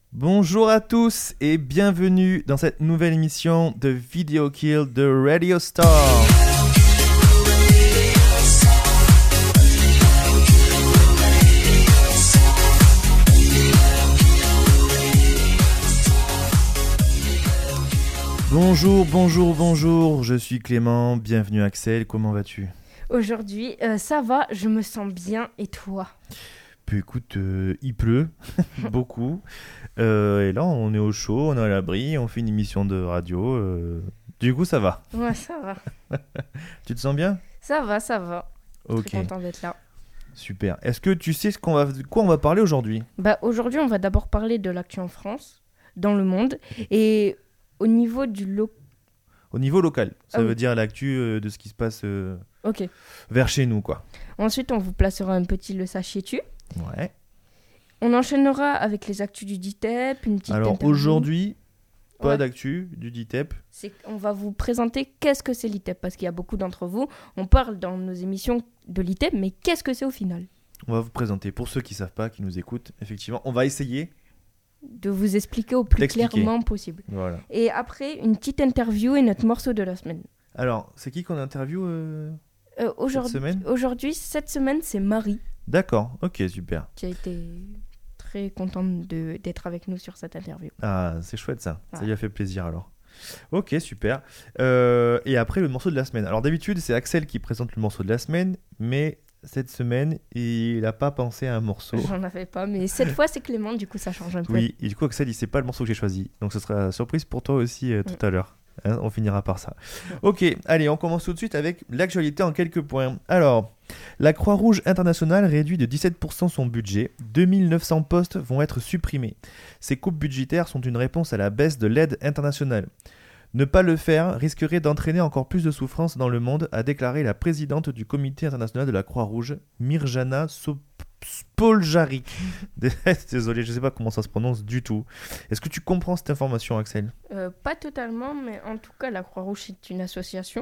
Bonjour à tous et bienvenue dans cette nouvelle émission de Video Kill de Radio Star. Bonjour, je suis Clément, bienvenue Axel, comment vas-tu ? Aujourd'hui, ça va, je me sens bien, et toi ? Puis écoute, il pleut beaucoup, et là on est au chaud, on est à l'abri, on fait une émission de radio, du coup ça va. Ouais, ça va. Tu te sens bien ? Ça va. Ok, Très content d'être là. super. Est-ce que tu sais de quoi on va parler aujourd'hui ? Aujourd'hui, on va d'abord parler de l'actu en France, dans le monde, et au niveau Au niveau local, ça Ah veut oui. dire l'actu de ce qui se passe Ok. vers chez nous, quoi. Ensuite, on vous placera un petit Le sachiez-tu. Ouais. On enchaînera avec les actus du DITEP, une petite Alors interview. aujourd'hui, pas Ouais. d'actu du DITEP. On va vous présenter qu'est-ce que c'est l'ITEP, parce qu'il y a beaucoup d'entre vous, on parle dans nos émissions de l'ITEP, mais qu'est-ce que c'est au final ? On va vous présenter, pour ceux qui savent pas, qui nous écoutent, effectivement, on va essayer. De vous expliquer au plus D'expliquer. clairement possible. Voilà. Et après, une petite interview et notre morceau de la semaine. Alors, c'est qui qu'on interview Aujourd'hui, semaine cette semaine, c'est Marie D'accord, ok, super. qui a été très contente d'être avec nous sur cette interview. Ah, c'est chouette ça, ça Ouais. lui a fait plaisir alors. Ok, super. Et après, le morceau de la semaine. Alors d'habitude, c'est Axel qui présente le morceau de la semaine, mais cette semaine, il n'a pas pensé à un morceau. J'en avais pas, mais cette fois, c'est Clément, du coup, ça change un peu. Oui, et du coup, Axel, il sait pas le morceau que j'ai choisi. Donc, ce sera surprise pour toi aussi tout à l'heure. Hein, on finira par ça. Ok, allez, on commence tout de suite avec l'actualité en quelques points. Alors, la Croix-Rouge internationale réduit de 17% son budget. 2900 postes vont être supprimés. Ces coupes budgétaires sont une réponse à la baisse de l'aide internationale. Ne pas le faire risquerait d'entraîner encore plus de souffrance dans le monde, a déclaré la présidente du comité international de la Croix-Rouge, Mirjana Spoljaric. Désolé, je ne sais pas comment ça se prononce du tout. Est-ce que tu comprends cette information, Axel ? Pas totalement, mais en tout cas, la Croix-Rouge, c'est une association.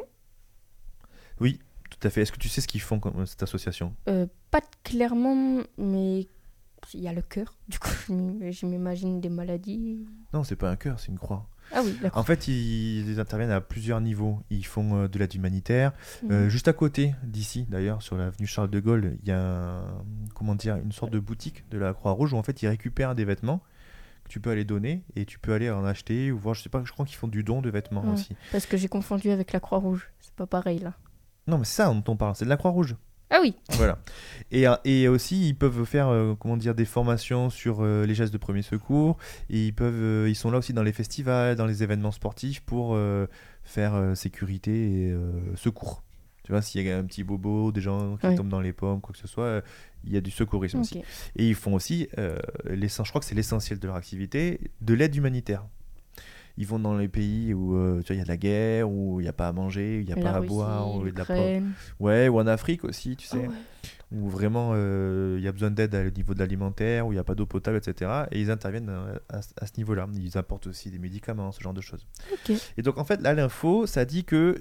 Oui, tout à fait. Est-ce que tu sais ce qu'ils font comme cette association ? Pas clairement, mais il y a le cœur. Du coup, je m'imagine des maladies. Non, c'est pas un cœur, c'est une croix. Ah oui, la En croix. fait, ils interviennent à plusieurs niveaux. Ils font de l'aide humanitaire. Mhm. Juste à côté d'ici, d'ailleurs, sur l'avenue Charles de Gaulle, il y a une sorte de boutique de la Croix-Rouge où en fait ils récupèrent des vêtements que tu peux aller donner et tu peux aller en acheter ou voir. Je sais pas, je crois qu'ils font du don de vêtements Ouais. aussi. Parce que j'ai confondu avec la Croix-Rouge. C'est pas pareil, là. Non, mais c'est ça dont on parle, c'est de la Croix-Rouge. Ah oui. Voilà. Et aussi, ils peuvent faire des formations sur les gestes de premier secours. Et ils sont là aussi dans les festivals, dans les événements sportifs pour faire sécurité et secours. Tu vois, s'il y a un petit bobo, des gens qui Ouais. tombent dans les pommes, quoi que ce soit, il y a du secourisme aussi. Ok. Et ils font aussi, je crois que c'est l'essentiel de leur activité, de l'aide humanitaire. Ils vont dans les pays où tu vois, il y a de la guerre, où il n'y a pas à manger, où il n'y a La pas à Russie, boire, où il y a de la pauvreté. l'Ukraine. Ouais, ou en Afrique aussi, tu sais, Ah ouais. où vraiment il y a besoin d'aide au niveau de l'alimentaire, où il n'y a pas d'eau potable, etc. Et ils interviennent à ce niveau-là. Ils apportent aussi des médicaments, ce genre de choses. Ok. Et donc en fait, là, l'info, ça dit que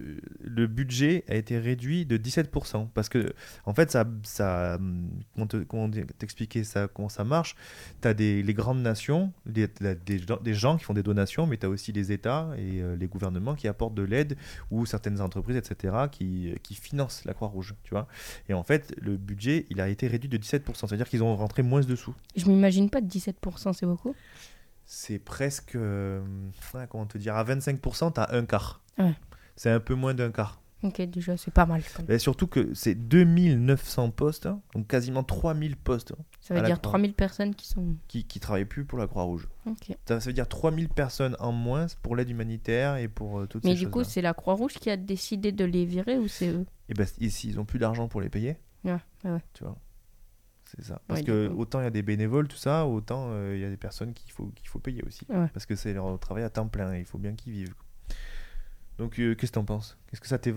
le budget a été réduit de 17%. Parce que, en fait, comment t'expliquer ça, comment ça marche ? Tu as les grandes nations, des gens qui font des donations, mais tu as aussi les États et les gouvernements qui apportent de l'aide, ou certaines entreprises, etc., qui financent la Croix-Rouge, tu vois. Et en fait, le budget, il a été réduit de 17%. C'est-à-dire qu'ils ont rentré moins de sous. Je m'imagine pas de 17%, c'est beaucoup. C'est presque, comment te dire, à 25%, tu as un quart. Ouais. C'est un peu moins d'un quart. Ok, déjà, c'est pas mal. Quand même. Et surtout que c'est 2900 postes, hein, donc quasiment 3000 postes hein, Ça veut à la dire Croix. 3000 personnes qui sont... qui travaillent plus pour la Croix-Rouge. Ok. Ça veut dire 3000 personnes en moins pour l'aide humanitaire et pour toutes Mais ces du coup, choses-là. c'est la Croix-Rouge qui a décidé de les virer ou c'est eux ? Et ben, ici, ils n'ont plus d'argent pour les payer, Ouais. tu vois. C'est ça. Parce Ouais, que du coup. autant il y a des bénévoles, tout ça, autant il y a des personnes qu'il faut payer aussi. Ouais. Parce que c'est leur travail à temps plein et il faut bien qu'ils vivent. Donc, qu'est-ce que t'en penses ? Qu'est-ce que ça t'évoque ?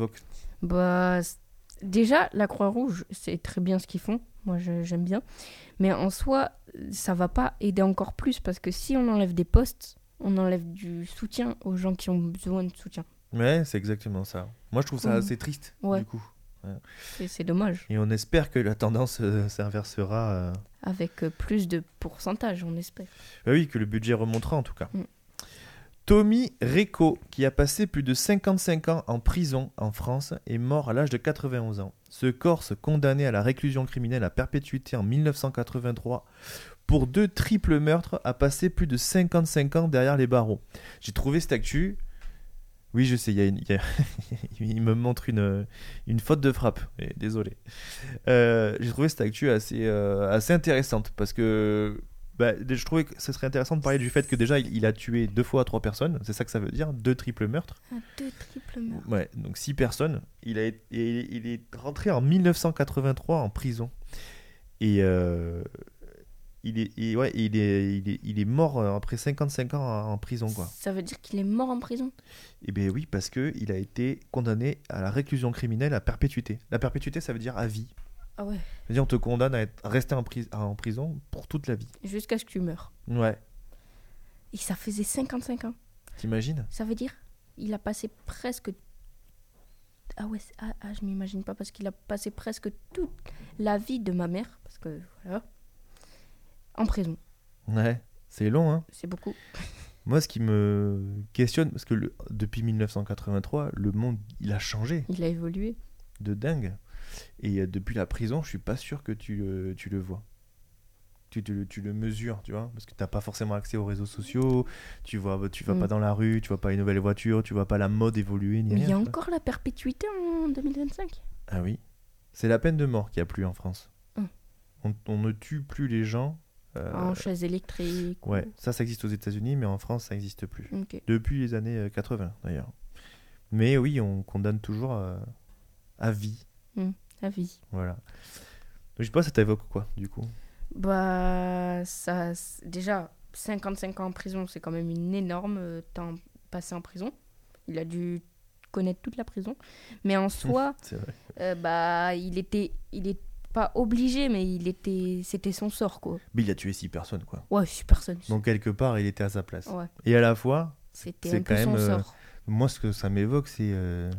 Déjà, la Croix-Rouge, c'est très bien ce qu'ils font. Moi, j'aime bien. Mais en soi, ça va pas aider encore plus parce que si on enlève des postes, on enlève du soutien aux gens qui ont besoin de soutien. Ouais, c'est exactement ça. Moi, je trouve ça Mhm. assez triste, Ouais. du coup. C'est dommage. Et on espère que la tendance s'inversera. Avec plus de pourcentage, on espère. Bah oui, que le budget remontera en tout cas. Mm. Tommy Reco, qui a passé plus de 55 ans en prison en France, est mort à l'âge de 91 ans. Ce Corse, condamné à la réclusion criminelle à perpétuité en 1983 pour 2 triples meurtres, a passé plus de 55 ans derrière les barreaux. J'ai trouvé cette actu. Oui, je sais, il me montre une faute de frappe. Désolé. J'ai trouvé cette actu assez intéressante parce que je trouvais que ce serait intéressant de parler du fait que déjà il a tué 2 fois 3 personnes. C'est ça que ça veut dire, 2 triples meurtres. 2 triples meurtres. Ouais, donc 6 personnes. Il est rentré en 1983 en prison. Et il est mort après 55 ans en prison, quoi. Ça veut dire qu'il est mort en prison? Eh bien oui, parce qu'il a été condamné à la réclusion criminelle à perpétuité. La perpétuité, ça veut dire à vie. Ah ouais. C'est-à-dire on te condamne à rester en prison pour toute la vie. Jusqu'à ce que tu meurs. Ouais. Et ça faisait 55 ans. T'imagines? Ça veut dire il a passé presque... Ah ouais, je m'imagine pas, parce qu'il a passé presque toute la vie de ma mère, parce que voilà, en prison. Ouais, c'est long, hein. C'est beaucoup. Moi, ce qui me questionne, parce que depuis 1983, le monde, il a changé. Il a évolué. De dingue. Et depuis la prison, je suis pas sûr que tu le vois. Tu le mesures, tu vois, parce que t'as pas forcément accès aux réseaux sociaux, tu vas pas dans la rue, tu vois pas les nouvelles voitures, tu vois pas la mode évoluer, ni Mais rien. il y a encore la perpétuité en 2025. Ah oui. C'est la peine de mort qu'il n'y a plus en France. On ne tue plus les gens. En chaise électrique. Ouais, ça existe aux États-Unis, mais en France, ça n'existe plus. Okay. Depuis les années 80, d'ailleurs. Mais oui, on condamne toujours à vie. À vie. Voilà. Donc, je sais pas, ça t'évoque quoi, du coup? Bah, ça, déjà, 55 ans en prison, c'est quand même une énorme temps passé en prison. Il a dû connaître toute la prison. Mais en soi, c'est vrai. Il est pas obligé, mais c'était son sort, quoi. Mais il a tué 6 personnes, quoi. Ouais, 6 personnes. Donc, quelque part, il était à sa place. Ouais. Et à la fois, c'était c'est un peu quand son même, sort. Moi, ce que ça m'évoque, c'est...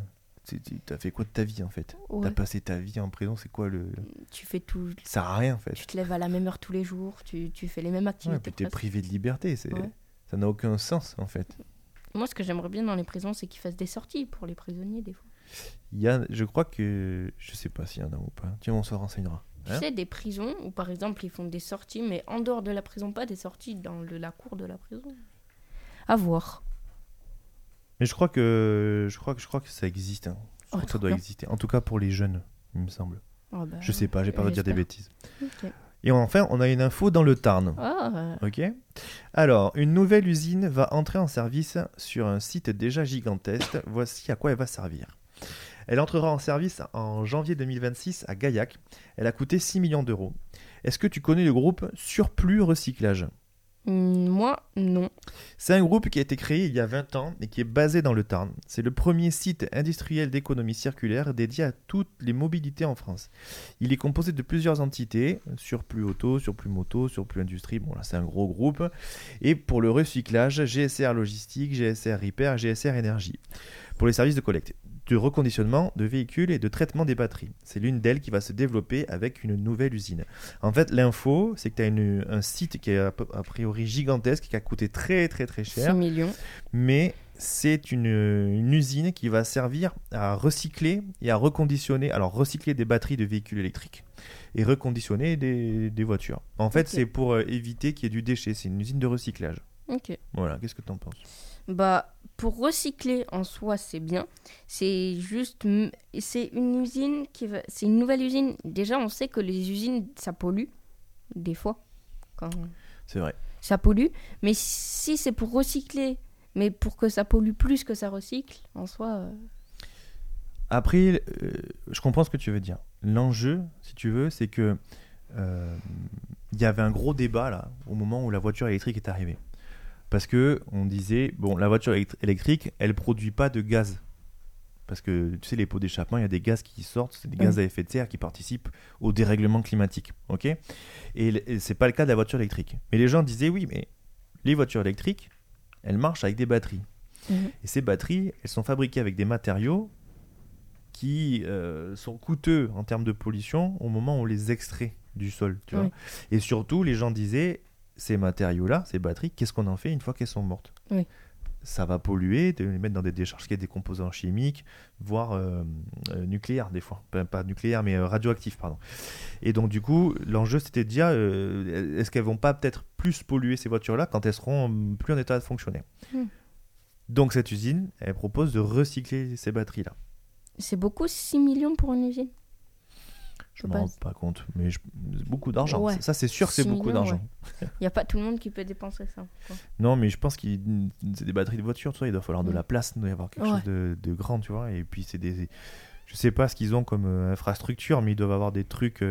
t'as fait quoi de ta vie, en fait? Ouais. T'as passé ta vie en prison, c'est quoi le... Tu fais tout... Ça sert à rien, en fait. Tu te lèves à la même heure tous les jours, tu fais les mêmes activités. Ouais, puis t'es privé de liberté, Ouais. Ça n'a aucun sens, en fait. Moi, ce que j'aimerais bien dans les prisons, c'est qu'ils fassent des sorties pour les prisonniers, des fois. Je crois que... Je sais pas s'il y en a ou pas. Tiens, on se renseignera. Tu sais, des prisons où, par exemple, ils font des sorties, mais en dehors de la prison, pas des sorties dans la cour de la prison. À voir. Mais je crois que ça existe. Hein. Je crois que ça doit bien. exister. En tout cas pour les jeunes, il me semble. Oh bah, Je sais pas, j'ai pas envie de dire des bêtises. Okay. Et enfin, on a une info dans le Tarn. Ah. Ok. Alors, une nouvelle usine va entrer en service sur un site déjà gigantesque. Voici à quoi elle va servir. Elle entrera en service en janvier 2026 à Gaillac. Elle a coûté 6 millions d'euros. Est-ce que tu connais le groupe Surplus Recyclage ? Moi, non. C'est un groupe qui a été créé il y a 20 ans et qui est basé dans le Tarn. C'est le premier site industriel d'économie circulaire dédié à toutes les mobilités en France. Il est composé de plusieurs entités, Surplus Auto, Surplus Moto, Surplus Industrie, bon là c'est un gros groupe. Et pour le recyclage, GSR Logistique, GSR Repair, GSR Énergie. Pour les services de collecte, de reconditionnement de véhicules et de traitement des batteries. C'est l'une d'elles qui va se développer avec une nouvelle usine. En fait, l'info, c'est que tu as un site qui est a priori gigantesque, qui a coûté très très très cher. 6 millions. Mais c'est une usine qui va servir à recycler et à reconditionner. Alors, recycler des batteries de véhicules électriques et reconditionner des voitures. En fait, c'est pour éviter qu'il y ait du déchet. C'est une usine de recyclage. Ok. Voilà, qu'est-ce que tu en penses ? Pour recycler en soi, c'est bien. C'est une usine c'est une nouvelle usine. Déjà, on sait que les usines, ça pollue des fois. C'est vrai. Ça pollue, mais si c'est pour recycler, mais pour que ça pollue plus que ça recycle, en soi. Après, je comprends ce que tu veux dire. L'enjeu, si tu veux, c'est que il y avait un gros débat là au moment où la voiture électrique est arrivée. Parce que on disait, bon, la voiture électrique, elle produit pas de gaz. Parce que, tu sais, les pots d'échappement, il y a des gaz qui sortent, c'est des gaz à effet de serre qui participent au dérèglement climatique. Ok ? Et c'est pas le cas de la voiture électrique. Mais les gens disaient, oui, mais les voitures électriques, elles marchent avec des batteries. Et ces batteries, elles sont fabriquées avec des matériaux qui sont coûteux en termes de pollution au moment où on les extrait du sol, tu vois. Et surtout, les gens disaient, ces matériaux-là, ces batteries, qu'est-ce qu'on en fait une fois qu'elles sont mortes ? Ça va polluer, de les mettre dans des décharges qui ont des composants chimiques, voire nucléaires des fois. Pas nucléaires, mais radioactifs, pardon. Et donc, du coup, l'enjeu, c'était de dire, est-ce qu'elles vont pas peut-être plus polluer ces voitures-là quand elles seront plus en état de fonctionner ? Donc, cette usine, elle propose de recycler ces batteries-là. C'est beaucoup, 6 millions pour une usine ? Je ne me rends pas compte, mais beaucoup d'argent. Ouais. Ça, c'est sûr que c'est beaucoup d'argent. Il n'y a pas tout le monde qui peut dépenser ça. Quoi. Non, mais je pense que c'est des batteries de voiture, tu vois, il doit falloir de la place, il doit y avoir quelque chose de grand, tu vois. Et puis, c'est des... Je ne sais pas ce qu'ils ont comme infrastructure, mais ils doivent avoir des trucs...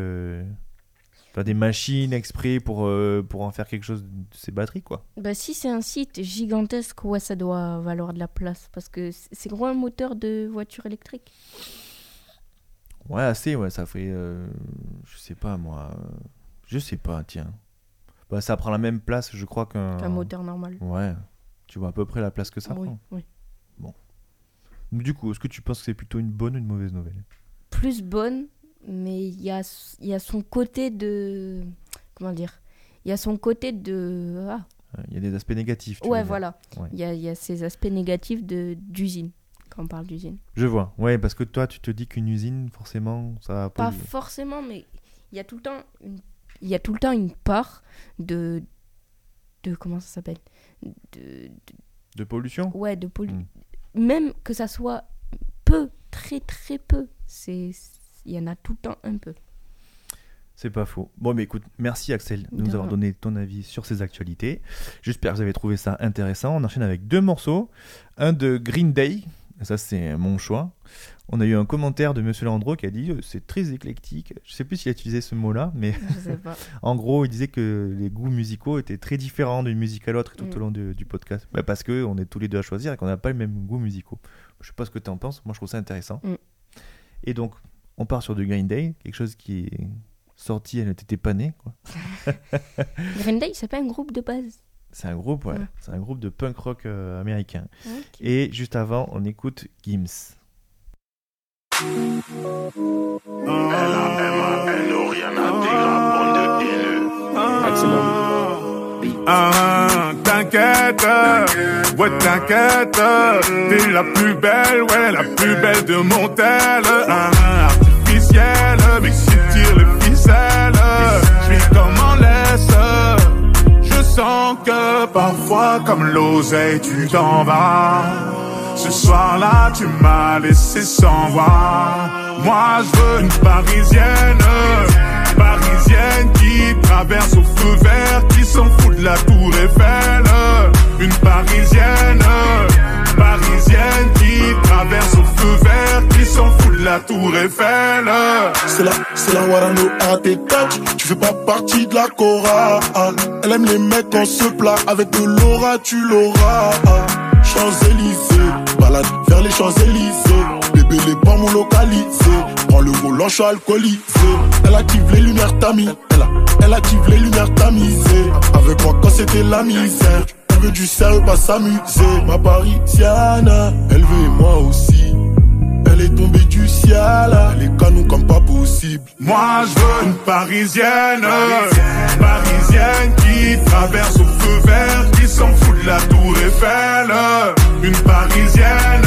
des machines exprès pour en faire quelque chose de ces batteries, quoi. Bah, si c'est un site gigantesque, ça doit valoir de la place, parce que c'est gros un moteur de voiture électrique. Ouais, assez, ça fait... je sais pas, moi... je sais pas, tiens. Bah, ça prend la même place, je crois, qu'un moteur normal. Ouais, tu vois à peu près la place que ça prend. Oui. Bon. Du coup, est-ce que tu penses que c'est plutôt une bonne ou une mauvaise nouvelle ? Plus bonne, mais il y a son côté de... Comment dire ? Il y a son côté de... Il y a des aspects négatifs. Voilà. Il y a ces aspects négatifs d'usine. Quand on parle d'usine. Je vois, parce que toi tu te dis qu'une usine, forcément, ça va pas forcément, mais il y a tout le temps une part de comment ça s'appelle, de pollution. Ouais, de pollution. Même que ça soit peu, très très peu, il y en a tout le temps un peu. C'est pas faux. Bon, mais écoute, merci Axel de nous avoir donné ton avis sur ces actualités. J'espère que vous avez trouvé ça intéressant. On enchaîne avec 2 morceaux, un de Green Day. Ça, c'est mon choix. On a eu un commentaire de Monsieur Landreau qui a dit c'est très éclectique. Je sais plus s'il a utilisé ce mot-là, mais je sais pas. En gros, il disait que les goûts musicaux étaient très différents d'une musique à l'autre tout au long du podcast. Parce qu'on est tous les deux à choisir et qu'on n'a pas le même goût musicaux. Je sais pas ce que tu en penses. Moi, je trouve ça intéressant. Et donc, on part sur du Green Day, quelque chose qui est sorti, elle n'était pas née, quoi. Green Day, c'est pas un groupe de base. C'est un groupe, c'est un groupe de punk rock américain. Okay. Et juste avant, on écoute Gims. T'inquiète, t'es la plus belle, la plus belle de mon tel. Artificielle, mais si tire les ficelles, je suis comme en laisse. Je sens que parfois, comme l'oseille, tu t'en vas. Ce soir-là, tu m'as laissé sans voix. Moi, je veux une parisienne qui traverse au feu vert, qui s'en fout de la tour Eiffel. Une parisienne qui traverse au feu vert, qui s'en fout de la tour Eiffel. C'est la Warano à tes touch, tu fais pas partie de la chorale. Elle aime les mecs quand se plat, avec de l'aura tu l'auras. Champs-Élysées, balade vers les Champs-Élysées. Bébé les pommes localisés, prends le volant, je suis alcoolisé. Elle active les lumières tamis, elle active les lumières tamisées. Avec moi quand c'était la misère, elle veut du sérieux, pas s'amuser. Ma parisienne, elle veut et moi aussi. Elle est tombée du ciel, les canons comme pas possible. Moi je veux une parisienne qui traverse au feu vert, qui s'en fout de la tour Eiffel. Une parisienne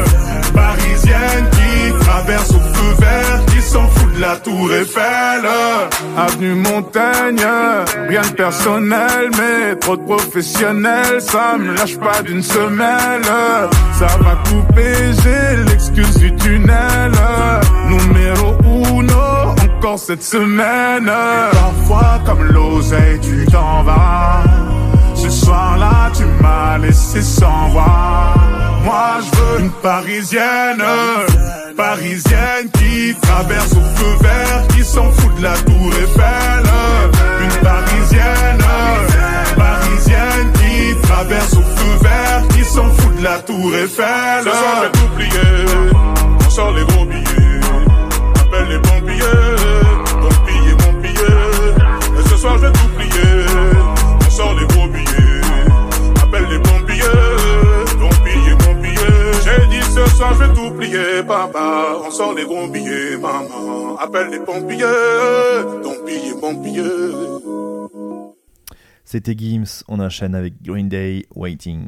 qui traverse au feu vert, qui s'en fout de la tour Eiffel. Avenue Montaigne, rien de personnel, mais trop de professionnels, ça me lâche pas d'une semelle. Ça va couper, j'ai l'excuse du tunnel. Numéro 1, encore cette semaine. Parfois comme l'oseille, tu t'en vas. Ce soir-là, tu m'as laissé sans voix. Moi, je veux une parisienne qui traverse au feu vert, qui s'en fout de la tour Eiffel. Une parisienne qui traverse au feu vert, qui s'en fout de la tour Eiffel. Ce soir, je vais tout plier, on sort les gros billets. Appelle les pompiers, mon billet. Et ce soir, je vais tout plier, on sort les gros billets. Appelle les pompiers, mon billet. J'ai dit ce soir, je vais tout plier. papa, on sort les gros billets, maman. Appelle les pompiers, pompiers. C'était Gims, on enchaîne avec Green Day, Waiting.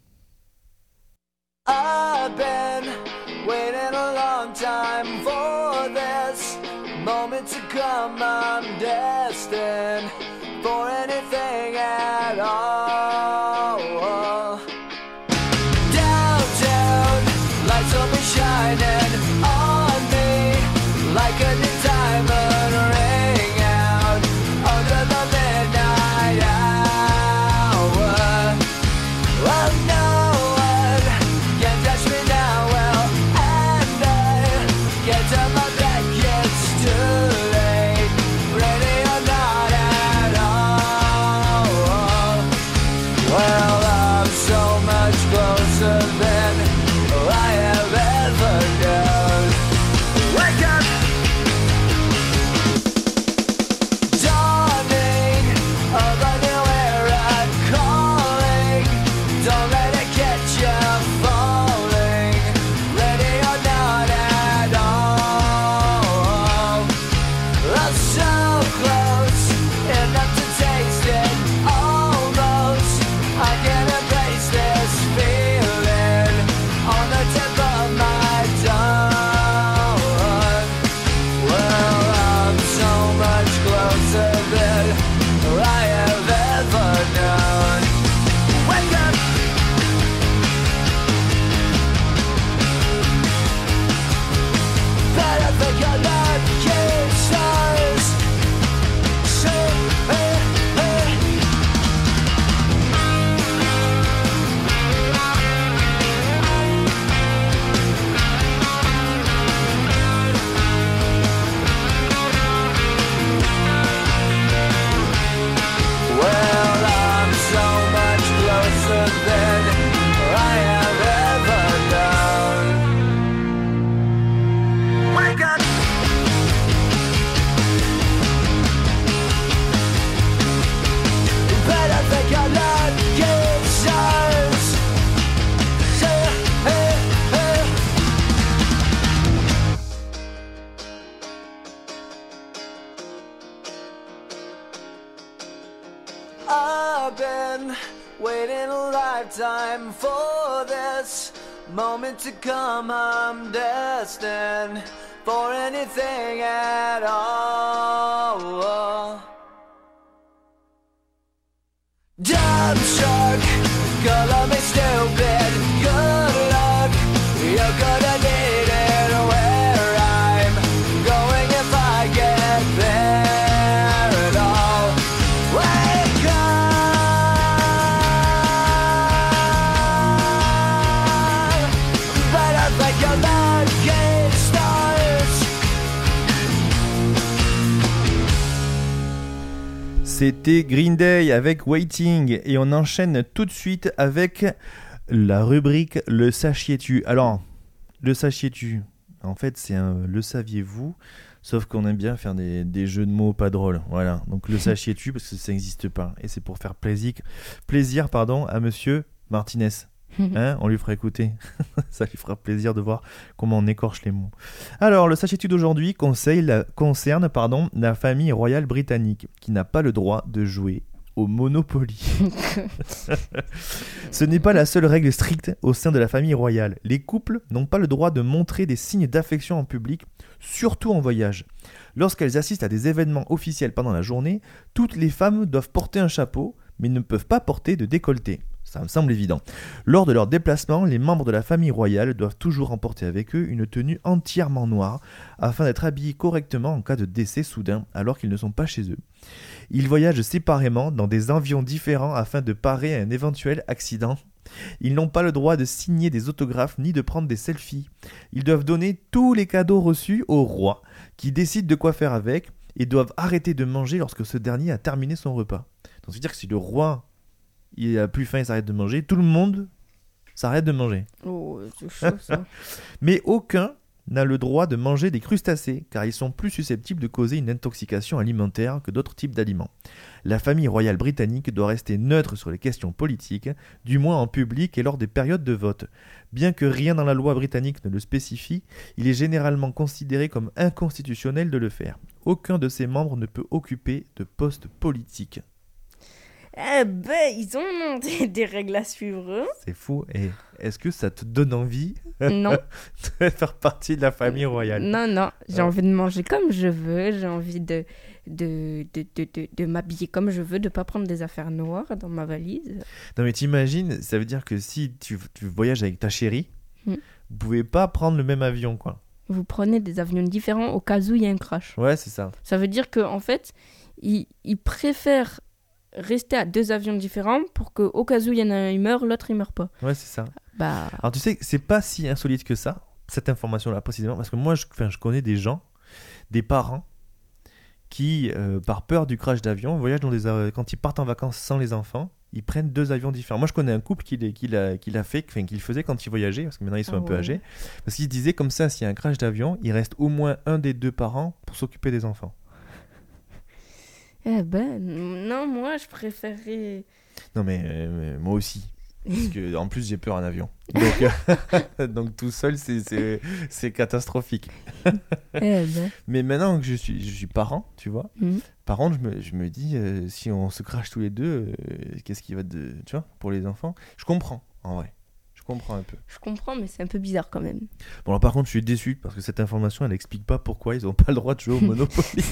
I've been waiting a long time for this moment to come. I'm destined for anything at all. Downtown, lights will be shining on me like a new diamond ring out under the midnight hour. Well, no one can touch me now. Well, and I get to my back, it's too late. Ready or not at all. Well, I'm so much closer than I have ever known. Wake up! Dawning of a new era calling. Don't let it get you falling. Ready or not at all. I'm so close, enough to taste it. Almost, I can embrace this feeling on the tip of my tongue. Well, I'm so much closer than I have ever known. Wake up! Better think I learned kisses. Well, I'm so much closer than I have ever known. Wake up! Better think I learned kisses. I've been waiting a lifetime for this moment to come. I'm destined for anything at all. Dumb shark, color me stupid. Good luck, you're gonna need it where I'm going if I get there at all. Wake up! Better think about gay stars. C'était Green Day avec Waiting et on enchaîne tout de suite avec la rubrique Le sachiez-tu. Alors, le sachiez-tu, en fait c'est un le saviez-vous, sauf qu'on aime bien faire des jeux de mots pas drôles. Voilà, donc le sachiez-tu parce que ça n'existe pas et c'est pour faire plaisir à monsieur Martinez. Hein, on lui fera écouter. Ça lui fera plaisir de voir comment on écorche les mots. Alors, le sachiez-tu d'aujourd'hui concerne la famille royale britannique qui n'a pas le droit de jouer au Monopoly. Ce n'est pas la seule règle stricte au sein de la famille royale. Les couples n'ont pas le droit de montrer des signes d'affection en public, surtout en voyage. Lorsqu'elles assistent à des événements officiels pendant la journée, toutes les femmes doivent porter un chapeau, mais ne peuvent pas porter de décolleté. Ça me semble évident. Lors de leur déplacement, les membres de la famille royale doivent toujours emporter avec eux une tenue entièrement noire afin d'être habillés correctement en cas de décès soudain alors qu'ils ne sont pas chez eux. Ils voyagent séparément dans des avions différents afin de parer à un éventuel accident. Ils n'ont pas le droit de signer des autographes ni de prendre des selfies. Ils doivent donner tous les cadeaux reçus au roi qui décide de quoi faire avec et doivent arrêter de manger lorsque ce dernier a terminé son repas. Donc, ça veut dire que si le roi il a plus faim, il s'arrête de manger, tout le monde s'arrête de manger. Oh, c'est chaud ça. Mais aucun n'a le droit de manger des crustacés, car ils sont plus susceptibles de causer une intoxication alimentaire que d'autres types d'aliments. La famille royale britannique doit rester neutre sur les questions politiques, du moins en public et lors des périodes de vote. Bien que rien dans la loi britannique ne le spécifie, il est généralement considéré comme inconstitutionnel de le faire. Aucun de ses membres ne peut occuper de poste politique. Eh ben, ils ont des règles à suivre. Hein. C'est fou. Et est-ce que ça te donne envie Non. de faire partie de la famille royale? Non. J'ai envie de manger comme je veux. J'ai envie de m'habiller comme je veux, de pas prendre des affaires noires dans ma valise. Non mais t'imagines, ça veut dire que si tu voyages avec ta chérie, Mm. vous pouvez pas prendre le même avion, quoi. Vous prenez des avions différents au cas où il y a un crash. Ouais, c'est ça. Ça veut dire qu'en fait, ils préfèrent rester à 2 avions différents pour qu'au cas où il y en a un, il meurt, l'autre il meurt pas. Ouais, c'est ça. Bah, Alors tu sais, c'est pas si insolite que ça, cette information-là précisément, parce que moi, je connais des gens, des parents, qui, par peur du crash d'avion, voyagent quand ils partent en vacances sans les enfants, ils prennent 2 avions différents. Moi, je connais un couple qui l'a fait, enfin, qui le faisait quand ils voyageaient, parce que maintenant ils sont un peu ouais. âgés, parce qu'ils se disaient comme ça, s'il y a un crash d'avion, il reste au moins un des 2 parents pour s'occuper des enfants. eh ben, non, moi je préférerais. Non mais moi aussi. Parce que en plus j'ai peur en avion. Donc tout seul c'est catastrophique. Eh ben. Mais maintenant que je suis parent, tu vois, Mhm. par contre je me dis si on se crache tous les deux, qu'est-ce qui va tu vois, pour les enfants. Je comprends en vrai. Je comprends un peu. Je comprends, mais c'est un peu bizarre quand même. Bon alors par contre je suis déçu parce que cette information elle explique pas pourquoi ils ont pas le droit de jouer au Monopoly.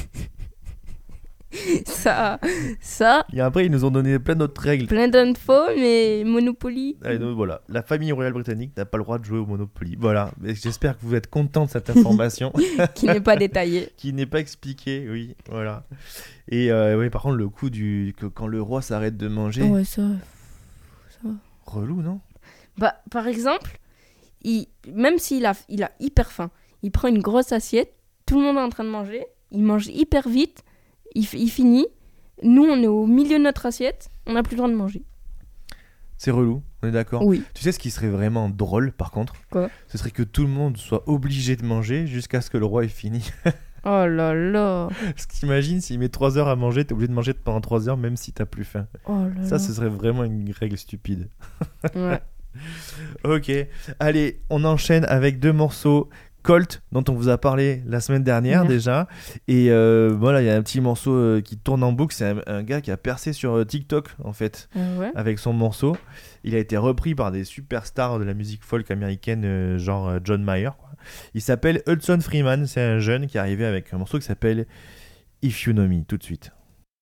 Ça, Et après ils nous ont donné plein d'autres règles. plein d'infos, mais Monopoly. Allez, donc voilà, la famille royale britannique n'a pas le droit de jouer au Monopoly. Voilà, et j'espère que vous êtes content de cette information Qui n'est pas détaillé. qui n'est pas expliquée, oui, voilà. Et oui, par contre, le coup que quand le roi s'arrête de manger, Ouais, ça. relou, non? Bah, par exemple, même s'il a hyper faim, il prend une grosse assiette, tout le monde est en train de manger, il mange hyper vite, il finit, nous on est au milieu de notre assiette, on n'a plus le droit de manger. C'est relou, on est d'accord? Oui. Tu sais ce qui serait vraiment drôle, par contre? Quoi? Ce serait que tout le monde soit obligé de manger jusqu'à ce que le roi ait fini. Oh là là. Parce que t'imagines, s'il met 3 heures à manger, t'es obligé de manger pendant 3 heures, même si t'as plus faim. Oh là Ça, là. ce serait vraiment une règle stupide. Ouais. Ok, allez, on enchaîne avec 2 morceaux. Colt, dont on vous a parlé la semaine dernière Ouais. déjà. Et voilà, il y a un petit morceau qui tourne en boucle. C'est un gars qui a percé sur TikTok, en fait, Ouais. avec son morceau. Il a été repris par des superstars de la musique folk américaine, genre John Mayer, quoi. Il s'appelle Hudson Freeman. C'est un jeune qui est arrivé avec un morceau qui s'appelle If You Know Me, tout de suite.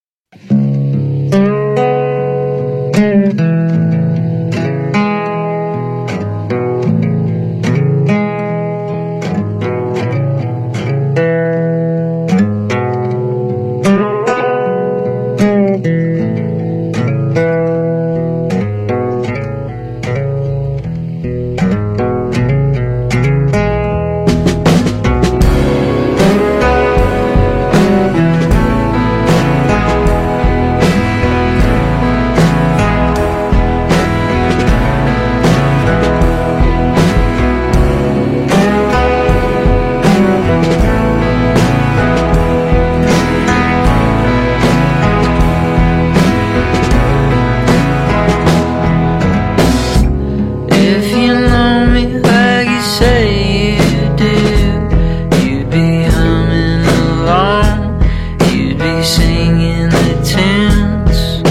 If you know me like you say you do, you'd be humming along, you'd be singing the tunes.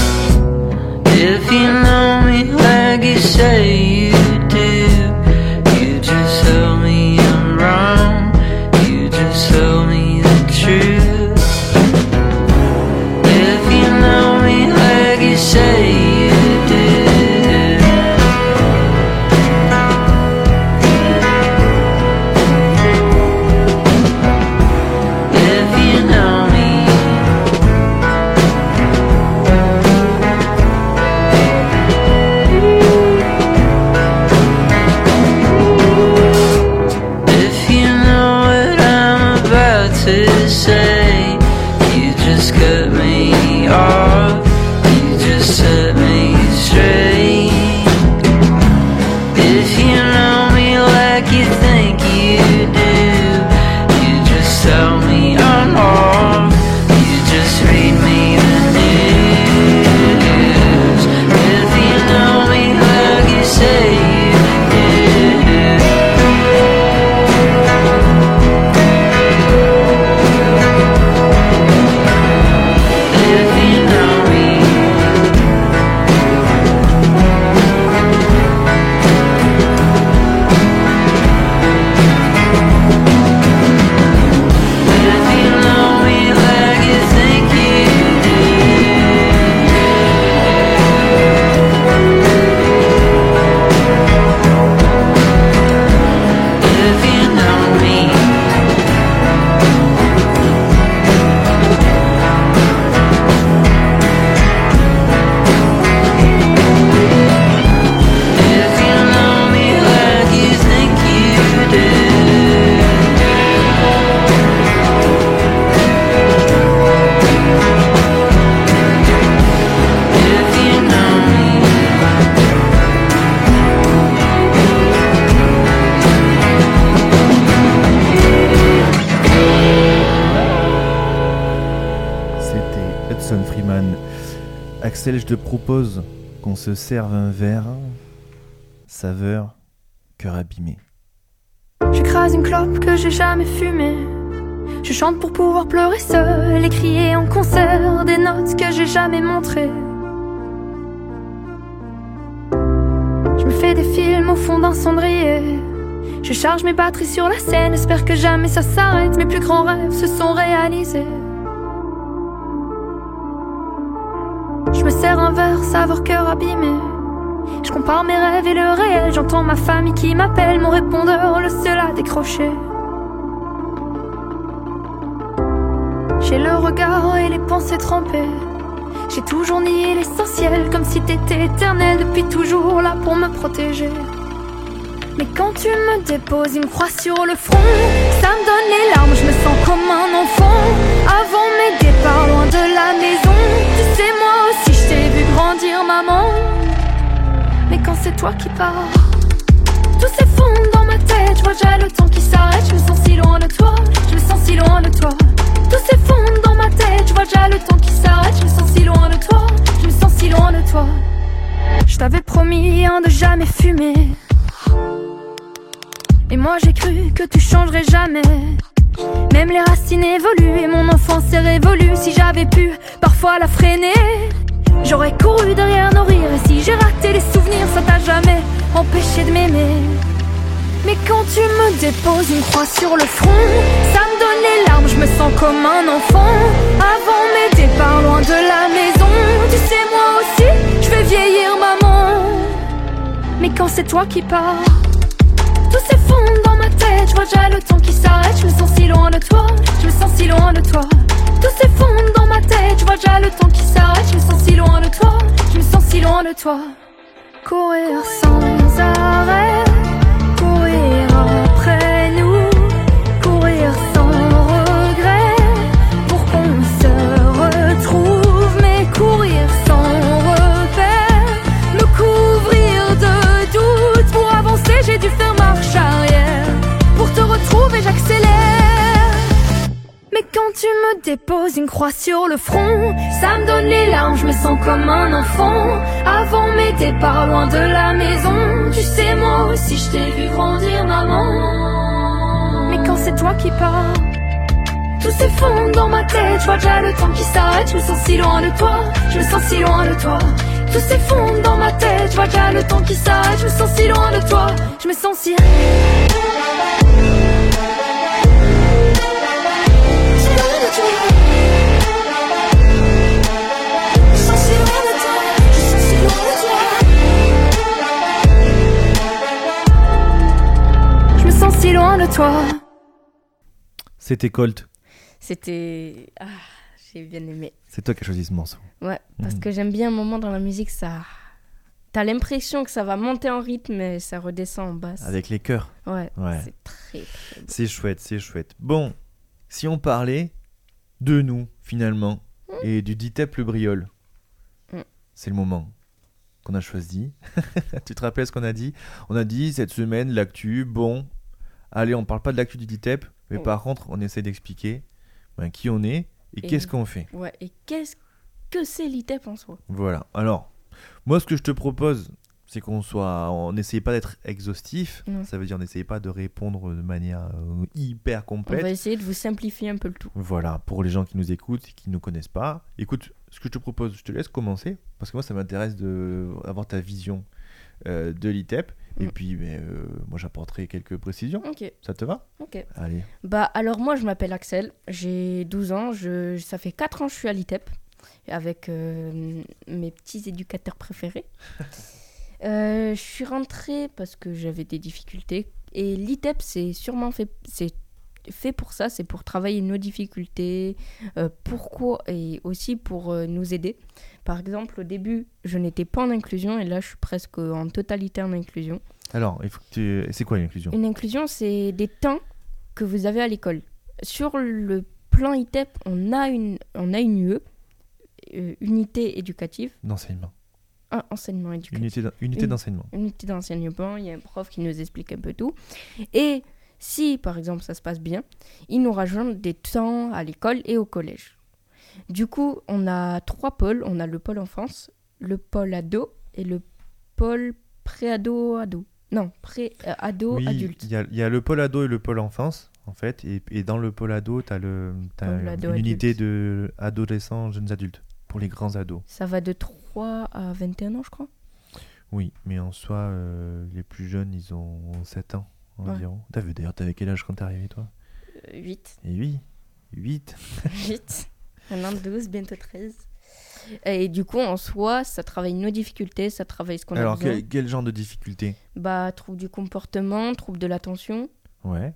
If you know me like you say you do, you just tell me I'm wrong, you just tell me the truth. If you know me like you say you do. If you know me, Axel, je te propose qu'on se serve un verre. Saveur, cœur abîmé. J'écrase une clope que j'ai jamais fumée. Je chante pour pouvoir pleurer seul et crier en concert des notes que j'ai jamais montrées. Je me fais des films au fond d'un cendrier. Je charge mes batteries sur la scène, j'espère que jamais ça s'arrête. Mes plus grands rêves se sont réalisés. Je me sers un verre, saveur cœur abîmé. Je compare mes rêves et le réel. J'entends ma famille qui m'appelle, mon répondeur, le seul à décrocher. J'ai le regard et les pensées trempées. J'ai toujours nié l'essentiel, comme si t'étais éternel, depuis toujours là pour me protéger. Mais quand tu me déposes une croix sur le front, ça me donne les larmes, je me sens comme un enfant. Avant mes départs, loin de la maison, tu sais moi aussi je t'ai vu grandir maman. Mais quand c'est toi qui pars, tout s'effondre dans ma tête. Je vois déjà le temps qui s'arrête, je me sens si loin de toi. Je me sens si loin de toi. Tout s'effondre dans ma tête, je vois déjà le temps qui s'arrête. Je me sens si loin de toi, je me sens si loin de toi. Je t'avais promis de jamais fumer. Et moi j'ai cru que tu changerais jamais. Même les racines évoluent et mon enfance est révolue. Si j'avais pu parfois la freiner, j'aurais couru derrière nos rires. Et si j'ai raté les souvenirs, ça t'a jamais empêché de m'aimer. Mais quand tu me déposes une croix sur le front, ça me donne les larmes, je me sens comme un enfant. Avant mes départs, loin de la maison, tu sais moi aussi, je vais vieillir maman. Mais quand c'est toi qui pars, tout s'effondre dans ma tête, je vois déjà le temps qui s'arrête. Je me sens si loin de toi, je me sens si loin de toi. Tout s'effondre dans ma tête, je vois déjà le temps qui s'arrête. Je me sens si loin de toi, je me sens si loin de toi. Courir sans arrêt, courir après nous, courir sans regret, pour qu'on se retrouve. Mais courir sans repère, me couvrir de doutes. Pour avancer j'ai dû faire marche arrière, pour te retrouver j'accélère. Mais quand tu me déposes une croix sur le front, ça me donne les larmes, je me sens comme un enfant. Avant mes départs, loin de la maison, tu sais moi aussi je t'ai vu grandir maman. Mais quand c'est toi qui pars, tout s'effondre dans ma tête, je vois déjà le temps qui s'arrête. Je me sens si loin de toi, je me sens si loin de toi. Tout s'effondre dans ma tête, je vois déjà le temps qui s'arrête. Je me sens si loin de toi, je me sens si... si loin de toi. C'était Colt. C'était... Ah, j'ai bien aimé. C'est toi qui as choisi ce morceau. Ouais, parce que j'aime bien un moment dans la musique, ça... T'as l'impression que ça va monter en rythme et ça redescend en basse. Avec les chœurs. Ouais, Ouais. c'est très, très beau. C'est chouette, c'est chouette. Bon, si on parlait de nous, finalement, et du DITEP Le Briol, c'est le moment qu'on a choisi. Tu te rappelles ce qu'on a dit ? On a dit, cette semaine, l'actu, bon... Allez, on parle pas de l'actu du DITEP, mais par contre, on essaie d'expliquer qui on est et qu'est-ce qu'on fait. Ouais, et qu'est-ce que c'est l'ITEP en soi ? Voilà. Alors, moi, ce que je te propose, c'est on n'essaye pas d'être exhaustif. Ça veut dire on n'essaye pas de répondre de manière hyper complète. On va essayer de vous simplifier un peu le tout. Voilà, pour les gens qui nous écoutent et qui ne nous connaissent pas. Écoute, ce que je te propose, je te laisse commencer, parce que moi, ça m'intéresse d'avoir ta vision de l'ITEP. Et puis, moi, j'apporterai quelques précisions. Ok. Ça te va ? Ok. Allez. Bah, alors moi, je m'appelle Axel. J'ai 12 ans. Ça fait 4 ans que je suis à l'ITEP avec mes petits éducateurs préférés. Je suis rentrée parce que j'avais des difficultés. Et l'ITEP, c'est sûrement fait pour ça. C'est pour travailler nos difficultés. Pourquoi ? Et aussi pour nous aider. Par exemple, au début, je n'étais pas en inclusion et là, je suis presque en totalité en inclusion. Alors, c'est quoi une inclusion ? Une inclusion, c'est des temps que vous avez à l'école. Sur le plan ITEP, on a une UE, unité éducative. D'enseignement. Enseignement éducatif. Unité d'enseignement. Unité d'enseignement, il y a un prof qui nous explique un peu tout. Et si, par exemple, ça se passe bien, il nous rajoute des temps à l'école et au collège. Du coup, on a 3 pôles. On a le pôle enfance, le pôle ado et le pôle pré-ado-ado. Non, pré-ado-adulte. Il y a le pôle ado et le pôle enfance, en fait. Et dans le pôle ado, tu as Pôle ado une unité adulte. de adolescents, jeunes adultes, pour les grands ados. Ça va de 3 à 21 ans, je crois. Oui, mais en soi, les plus jeunes, ils ont 7 ans environ. D'ailleurs, t'avais quel âge quand t'es arrivé, toi? 8. Et oui, 8. 8. Maintenant 12, bientôt 13. Et du coup, en soi, ça travaille nos difficultés, ça travaille ce qu'on a Alors, besoin. quel genre de difficulté? Bah, trouble du comportement, trouble de l'attention. Ouais.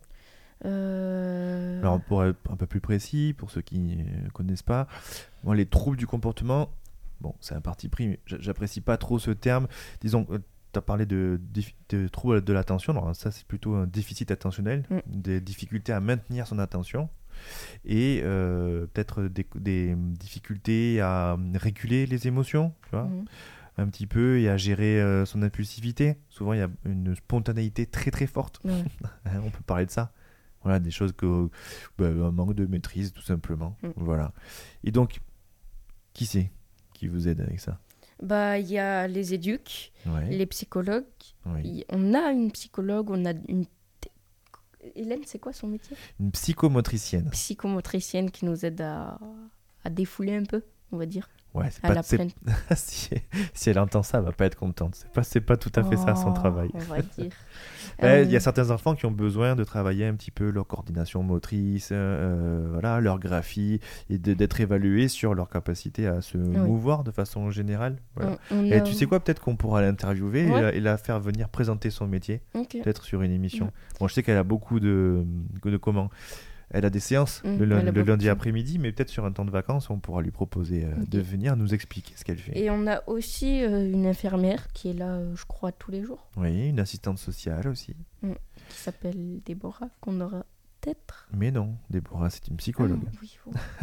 Alors, pour être un peu plus précis, pour ceux qui ne connaissent pas, moi, les troubles du comportement, bon, c'est un parti pris, mais j'apprécie pas trop ce terme. Disons, tu as parlé de troubles de l'attention, alors ça, c'est plutôt un déficit attentionnel, des difficultés à maintenir son attention, et peut-être des difficultés à réguler les émotions, tu vois, un petit peu, et à gérer son impulsivité. Souvent, il y a une spontanéité très très forte. Ouais. On peut parler de ça. Voilà, des choses un manque de maîtrise, tout simplement. Voilà. Et donc, qui c'est qui vous aide avec ça? Bah, il y a les éducs, Ouais. les psychologues. Oui. On a une psychologue, on a une... Hélène, c'est quoi son métier? Une psychomotricienne. Psychomotricienne qui nous aide à défouler un peu, on va dire. Ouais, c'est À pas, la c'est- prenne. si elle entend ça, elle va pas être contente. C'est pas tout à fait ça son Oh, travail. On va dire. Il y a certains enfants qui ont besoin de travailler un petit peu leur coordination motrice, voilà, leur graphie, et d'être évalués sur leur capacité à se mouvoir de façon générale. Voilà. Et tu sais quoi, peut-être qu'on pourra l'interviewer et la faire venir présenter son métier, peut-être sur une émission. Bon, je sais qu'elle a beaucoup de comment. Elle a des séances le lundi après-midi, mais peut-être sur un temps de vacances, on pourra lui proposer de venir nous expliquer ce qu'elle fait. Et on a aussi une infirmière qui est là, je crois, tous les jours. Oui, une assistante sociale aussi. Qui s'appelle Déborah, qu'on aura peut-être. Mais non, Déborah, c'est une psychologue. Oui,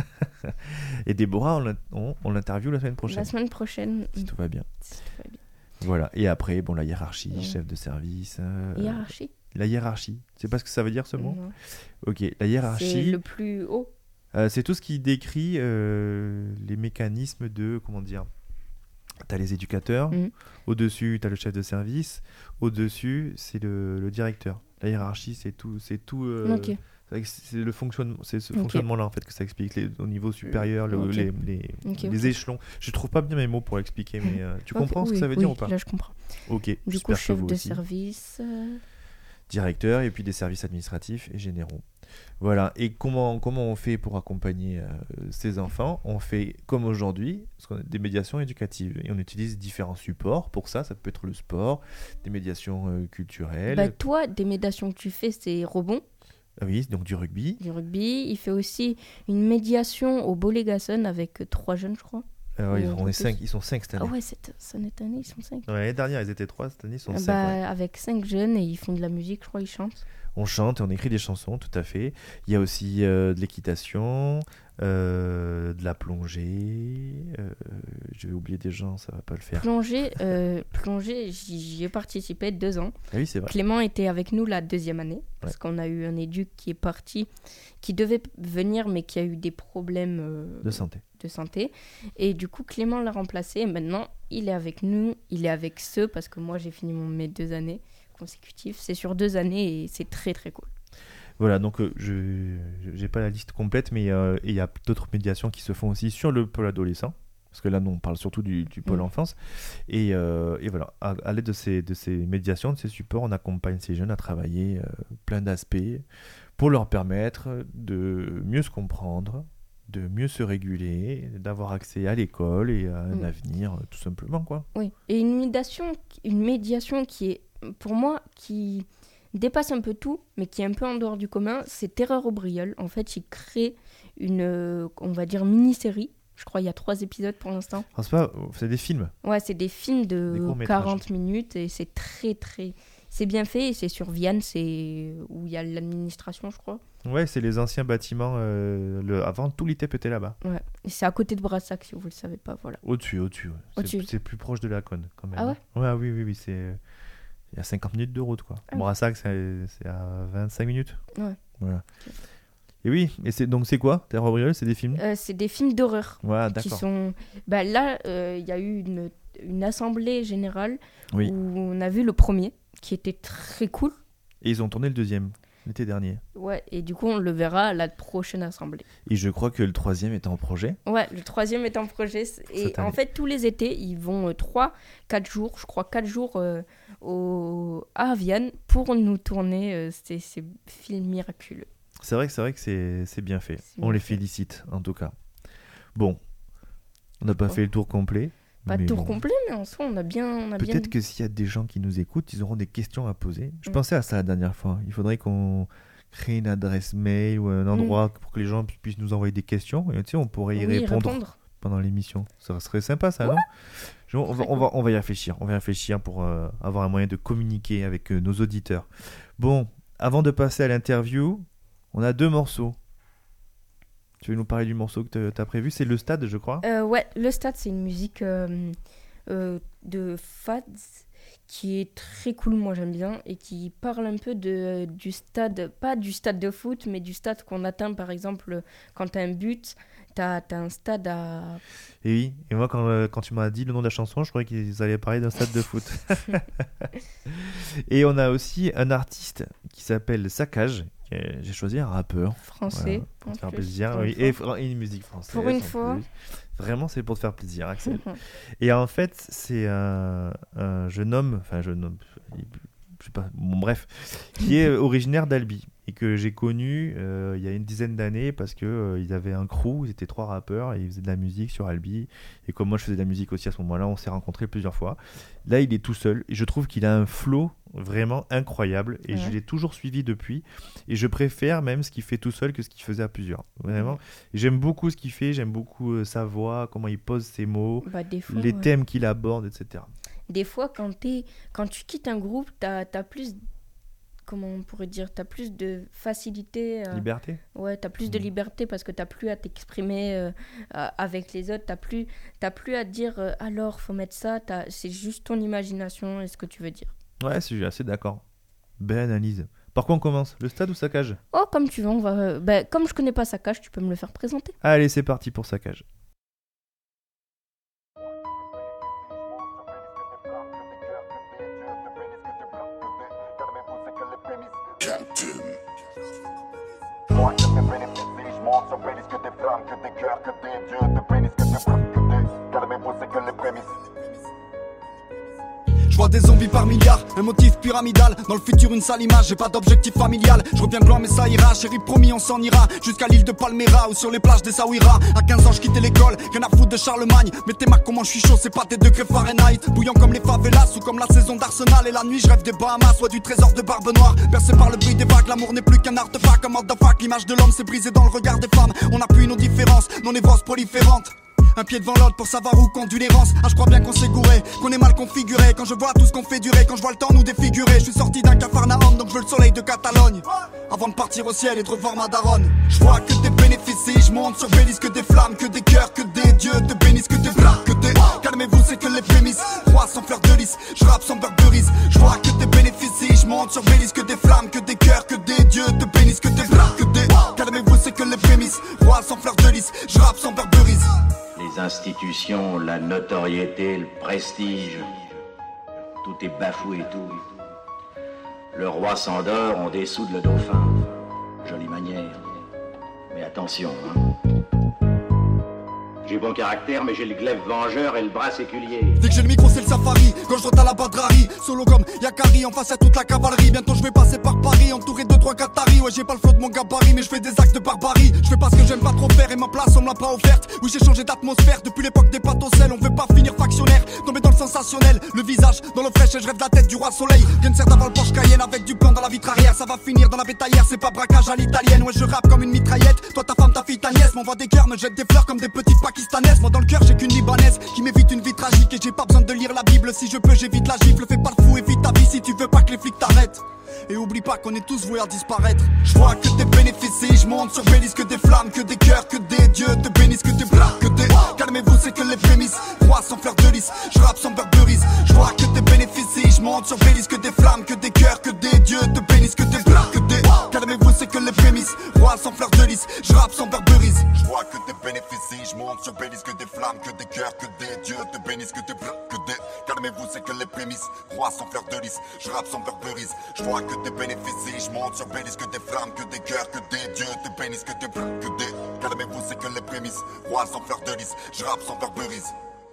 Et Déborah, on l'interviewe la semaine prochaine. La semaine prochaine. Si tout va bien. Si tout va bien. Voilà. Et après, la hiérarchie, chef de service. Hiérarchie. La hiérarchie. Tu sais pas ce que ça veut dire, ce mot? Non. Ok, la hiérarchie. C'est le plus haut. C'est tout ce qui décrit les mécanismes de, comment dire, t'as les éducateurs, au-dessus t'as le chef de service, au-dessus c'est le directeur. La hiérarchie, c'est tout Ok. c'est le fonctionnement, c'est ce fonctionnement-là en fait que ça explique au niveau supérieur, les échelons. Je trouve pas bien mes mots pour l'expliquer, mais tu comprends ce que ça veut dire ou pas? Là je comprends. Ok. Du coup, chef de aussi. service. Directeur et puis des services administratifs et généraux. Voilà. Et comment on fait pour accompagner ces enfants? On fait comme aujourd'hui, des médiations éducatives et on utilise différents supports pour ça. Ça peut être le sport, des médiations culturelles. Bah, toi, des médiations que tu fais, c'est Robon. Ah oui, donc du rugby. Du rugby. Il fait aussi une médiation au Bolégason avec 3 jeunes, je crois. Ils sont 5 cette année. Ah ouais, cette année, ils sont 5. Ouais, l'année dernière, ils étaient 3, cette année, ils sont 5. Avec 5 jeunes et ils font de la musique, je crois, ils chantent. On chante et on écrit des chansons, tout à fait. Il y a aussi de l'équitation, de la plongée. Je vais oublier des gens, ça va pas le faire. Plongée, j'y ai participé 2 ans. Ah oui, c'est vrai. Clément était avec nous la 2e année, parce qu'on a eu un éduc qui est parti, qui devait venir, mais qui a eu des problèmes de santé. Et du coup, Clément l'a remplacé. Et maintenant, il est avec nous, il est avec ceux, parce que moi, j'ai fini mes 2 années consécutives. C'est sur 2 années et c'est très, très cool. Voilà, donc je n'ai pas la liste complète, mais il y a d'autres médiations qui se font aussi sur le pôle adolescent. Parce que là, nous, on parle surtout du pôle enfance. Et voilà, à l'aide de ces médiations, de ces supports, on accompagne ces jeunes à travailler plein d'aspects pour leur permettre de mieux se comprendre, de mieux se réguler, d'avoir accès à l'école et à un avenir, tout simplement, quoi. Oui, et une médiation qui est, pour moi, qui dépasse un peu tout, mais qui est un peu en dehors du commun, c'est Terreur au Brilleul. En fait, il crée une, on va dire, mini-série. Je crois qu'il y a 3 épisodes pour l'instant. C'est des films. Ouais, c'est des films de 40 minutes et c'est très, très... C'est bien fait et c'est sur Vianne, c'est où il y a l'administration, je crois. Ouais, c'est les anciens bâtiments. Avant, tout l'ITEP était là-bas. Ouais, et c'est à côté de Brassac, si vous le savez pas, voilà. Au-dessus. Ouais. C'est plus proche de la Cône, quand même. Ah ouais? Ouais, oui, c'est... Il y a 50 minutes de route, quoi. Brassac, c'est à 25 minutes. Ouais. Voilà. Okay. Et oui, et c'est quoi Terre Brûlée, c'est des films C'est des films d'horreur. Ouais, Qui d'accord. sont... là, il y a eu une assemblée générale Oui. où on a vu le premier, qui était très cool. Et ils ont tourné le deuxième, l'été dernier. Ouais, et du coup, on le verra à la prochaine assemblée. Et je crois que le troisième est en projet. Ouais, le troisième est en projet. Et Cette année. en fait, tous les étés, ils vont 3-4 jours, je crois 4 jours à Vienne pour nous tourner ces films miraculeux. C'est vrai que c'est bien fait. C'est On bien les fait. félicite, en tout cas. Bon, on n'a pas Bon. fait le tour complet. Pas mais tour bon. complet, mais en soi, on a bien... Peut-être que s'il y a des gens qui nous écoutent, ils auront des questions à poser. Je Mm. pensais à ça la dernière fois. Il faudrait qu'on crée une adresse mail ou un endroit pour que les gens puissent nous envoyer des questions. Et tu sais, on pourrait y répondre pendant l'émission. Ça serait sympa, ça, non on va y réfléchir. On va y réfléchir pour avoir un moyen de communiquer avec nos auditeurs. Bon, avant de passer à l'interview, on a 2 morceaux. Tu veux nous parler du morceau que tu as prévu? C'est Le Stade, je crois. Ouais, Le Stade, c'est une musique de Fads qui est très cool, moi j'aime bien, et qui parle un peu du stade, pas du stade de foot, mais du stade qu'on atteint, par exemple, quand t'as un but, t'as un stade à... Et oui, et moi quand tu m'as dit le nom de la chanson, je croyais qu'ils allaient parler d'un stade de foot. Et on a aussi un artiste qui s'appelle Saccage. J'ai choisi un rappeur. français. Voilà, pour en te faire plus, plaisir. pour Oui. une fois. Et une musique française. Pour une en fois. plus. Vraiment, c'est pour te faire plaisir, Axel. Et en fait, c'est un jeune homme, je sais pas, bon, bref, qui est originaire d'Albi et que j'ai connu il y a une dizaine d'années parce que ils avaient un crew, ils étaient 3 rappeurs et ils faisaient de la musique sur Albi. Et comme moi je faisais de la musique aussi à ce moment-là, on s'est rencontrés plusieurs fois. Là, il est tout seul et je trouve qu'il a un flow vraiment incroyable et je l'ai toujours suivi depuis et je préfère même ce qu'il fait tout seul que ce qu'il faisait à plusieurs. Vraiment, j'aime beaucoup ce qu'il fait, j'aime beaucoup sa voix, comment il pose ses mots, Des fois, les thèmes qu'il aborde, etc. Des fois, quand tu quittes un groupe, t'as plus... Comment on pourrait dire? T'as plus de facilité. Liberté. Ouais, t'as plus de liberté parce que t'as plus à t'exprimer avec les autres. T'as plus à dire alors, faut mettre ça. C'est juste ton imagination et ce que tu veux dire. Ouais, je suis assez d'accord. Belle analyse. Par quoi on commence? Le Stade ou Saccage? Oh, comme tu veux, on va. Comme je connais pas Saccage, tu peux me le faire présenter. Allez, c'est parti pour Saccage. Moi que tes bénéfices, je monte sur bénis que des flammes, que des cœurs, que des dieux, te bénissent, que des frappes, que des... Calmez-vous, c'est que les prémices. Je vois des zombies par milliards, un motif pyramidal. Dans le futur une sale image, j'ai pas d'objectif familial. Je reviens de loin mais ça ira, chérie promis on s'en ira. Jusqu'à l'île de Palmera ou sur les plages des Saouira. À 15 ans je quittais l'école, rien à foutre de Charlemagne. Mais t'es marques comment je suis chaud, c'est pas tes degrés Fahrenheit. Bouillant comme les favelas ou comme la saison d'Arsenal. Et la nuit je rêve des Bahamas, soit du trésor de Barbe Noire. Bercé par le bruit des vagues, l'amour n'est plus qu'un artefact. Un motherfuck, l'image de l'homme s'est brisée dans le regard des femmes. On appuie nos différences, nos névroses proliférantes. Un pied devant l'autre pour savoir où conduit l'errance. Ah je crois bien qu'on s'est gouré, qu'on est mal configuré. Quand je vois tout ce qu'on fait durer, quand je vois le temps nous défigurer. Je suis sorti d'un Capharnaüm donc je veux le soleil de Catalogne. Avant de partir au ciel et de revoir ma daronne. Je vois que des bénéfices, je monte sur Bélis, que des flammes, que des cœurs, que des dieux te bénissent, que des bras, que des... Calmez-vous c'est que les prémices, roi sans fleur de lys, je rappe sans Burberry. Je vois que des bénéfices, je monte sur Bélis, que des flammes, que des cœurs, que des dieux te bénissent, que des bras, que des... Calmez-vous c'est que les prémices, roi sans fleur de lys, je rappe sans Burberry. Les institutions, la notoriété, le prestige, tout est bafoué, tout. Le roi s'endort, on dessoude le dauphin. Jolie manière. Mais attention, hein. J'ai bon caractère, mais j'ai le glaive vengeur et le bras séculier. Dès que j'ai le micro, c'est le safari. Quand je à la Badrari, solo comme Yakari, en face à toute la cavalerie. Bientôt je vais passer par Paris, entouré de 2-3 Qataris. Ouais, j'ai pas le flow de mon gabarit, mais je fais des actes de barbarie. Je fais pas ce que j'aime pas trop faire et ma place on me l'a pas offerte. Oui, j'ai changé d'atmosphère depuis l'époque des pâtes au sel. On veut pas finir factionnaire, tomber dans le sensationnel. Le visage dans le fraîche et je rêve de la tête du roi soleil. Rien ne sert d'avoir le Porsche Cayenne avec du plan dans la vitre arrière. Ça va finir dans la bétaillère, c'est pas braquage à l'italienne. Ouais, je rappe comme une mitraillette. Toi, ta femme, ta fille, ta nièce m'envoie des cœurs, me jette des fleurs comme des petites pakistanaises. Moi, dans le cœur, j'ai qu'une libanaise qui m'évite une vie tragique. Et j'ai pas besoin de lire la Bible, si je peux, j'évite la gifle. Fais pas le fou, évite ta vie si tu veux pas que les flics t'arrêtent. Et oublie pas qu'on est tous voués à disparaître. Je vois que des bénéfices, je monte sur Bélis, que des flammes, que des cœurs, que des dieux te bénissent, que des bras, que des... Calmez-vous, c'est que les prémices, roi sans fleur de lys, je rappe sans Burberry. Je vois que des bénéfices, je monte sur Bélis, que des flammes, que des cœurs, que des dieux te bénissent, que des bras, que des... Calmez-vous, c'est que les prémices, roi sans fleur de lys, Roi sans fleur de lys, je rappe sans Burberry. Je vois que des bénéfices, je monte sur Bélis, que des flammes, que des cœurs, que des dieux, des bénis, que des. Calmez-vous, c'est que les prémices. Roi sans fleur de lys, je rappe sans Burberry.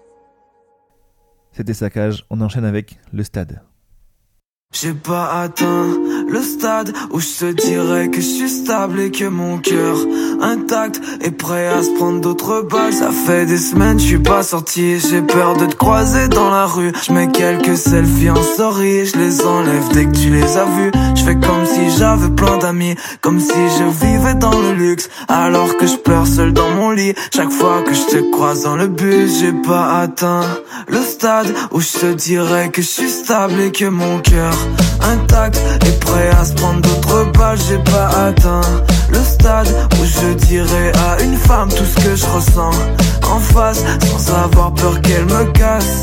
C'était Saccage, on enchaîne avec Le Stade. J'ai pas atteint le stade où je te dirais que je suis stable et que mon cœur intact est prêt à se prendre d'autres balles. Ça fait des semaines je suis pas sorti, j'ai peur de te croiser dans la rue. Je mets quelques selfies en story, je les enlève dès que tu les as vus. Je fais comme si j'avais plein d'amis, comme si je vivais dans le luxe, alors que je pleure seul dans mon lit. Chaque fois que je te croise dans le bus, j'ai pas atteint le stade où je te dirais que je suis stable et que mon cœur intact et prêt à se prendre d'autres balles. J'ai pas atteint le stade où je dirais à une femme tout ce que je ressens en face, sans avoir peur qu'elle me casse.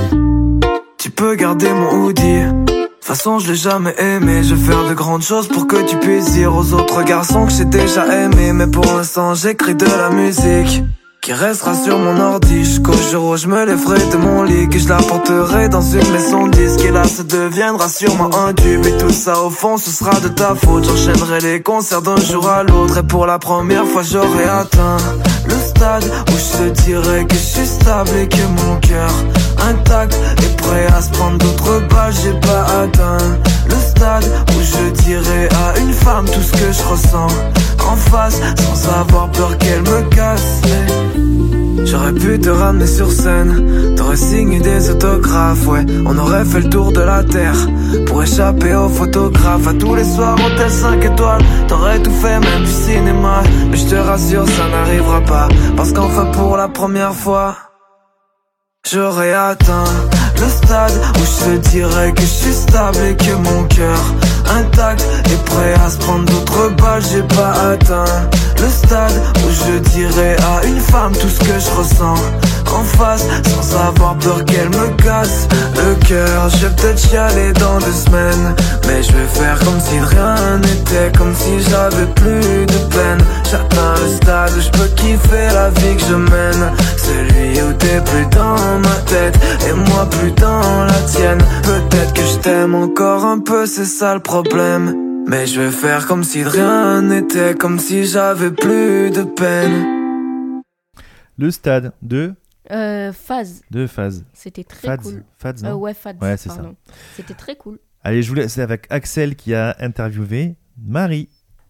Tu peux garder mon hoodie, de toute façon je l'ai jamais aimé. Je vais faire de grandes choses pour que tu puisses dire aux autres garçons que j'ai déjà aimé. Mais pour l'instant j'écris de la musique qui restera sur mon ordi jusqu'au jour où je me lèverai de mon lit, que je la porterai dans une maison de disque. Et là ça deviendra sûrement un tube, et tout ça au fond ce sera de ta faute. J'enchaînerai les concerts d'un jour à l'autre, et pour la première fois j'aurai atteint le stade où je te dirais que je suis stable et que mon cœur intact est prêt à se prendre d'autres balles. J'ai pas atteint le stade où je dirais à une femme tout ce que je ressens en face, sans avoir peur qu'elle me casse. J'aurais pu te ramener sur scène, t'aurais signé des autographes, ouais. On aurait fait le tour de la terre pour échapper aux photographes. À tous les soirs, hôtel 5 étoiles, t'aurais tout fait, même du cinéma. Mais je te rassure, ça n'arrivera pas, parce qu'enfin pour la première fois j'aurais atteint le stade où je te dirais que je suis stable et que mon cœur intact est prêt à se prendre d'autres balles. J'ai pas atteint le stade où je dirais à une femme tout ce que je ressens en face, sans avoir peur qu'elle me casse le cœur. Je vais peut-être chialer dans 2 semaines, mais je vais faire comme si de rien n'était, comme si j'avais plus de peine. J'atteins le stade où je peux kiffer la vie que je mène, celui où t'es plus dans ma tête et moi plus dans la tienne. Peut-être que je t'aime encore un peu, c'est ça le problème, mais je vais faire comme si de rien n'était, comme si j'avais plus de peine. Le Stade de Phase. De Phase. C'était très Fads. cool. Fads, non Ouais, Fads. Ouais, c'est pardon. C'était très cool. Allez, je vous laisse avec Axel qui a interviewé Marie.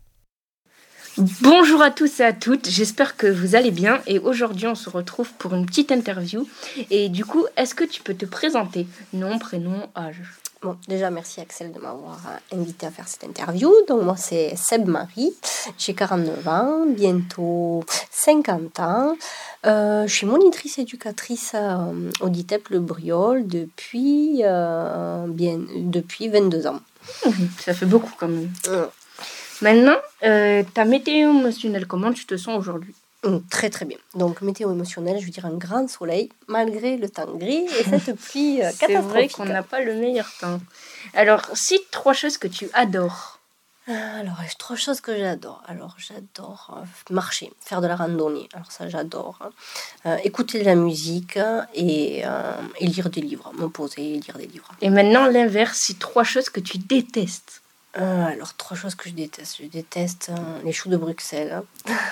Bonjour à tous et à toutes, j'espère que vous allez bien et aujourd'hui on se retrouve pour une petite interview. Et du coup, est-ce que tu peux te présenter? Nom, prénom, âge? Bon, déjà, merci Axel de m'avoir invité à faire cette interview. Donc, moi, c'est Seb Marie. J'ai 49 ans, bientôt 50 ans. Je suis monitrice éducatrice au DITEP Le Briol depuis 22 ans. Ça fait beaucoup quand même. Maintenant, ta météo émotionnelle, comment tu te sens aujourd'hui? Très très bien. Donc météo émotionnelle, je veux dire un grand soleil malgré le temps gris et cette pluie catastrophique. C'est vrai qu'on n'a pas le meilleur temps. Alors, cite 3 choses que tu adores. Alors, 3 choses que j'adore. Alors, j'adore marcher, faire de la randonnée. Alors ça, j'adore. Écouter de la musique et lire des livres, me poser et lire des livres. Et maintenant, l'inverse, cite 3 choses que tu détestes. Alors, 3 choses que je déteste. Je déteste les choux de Bruxelles.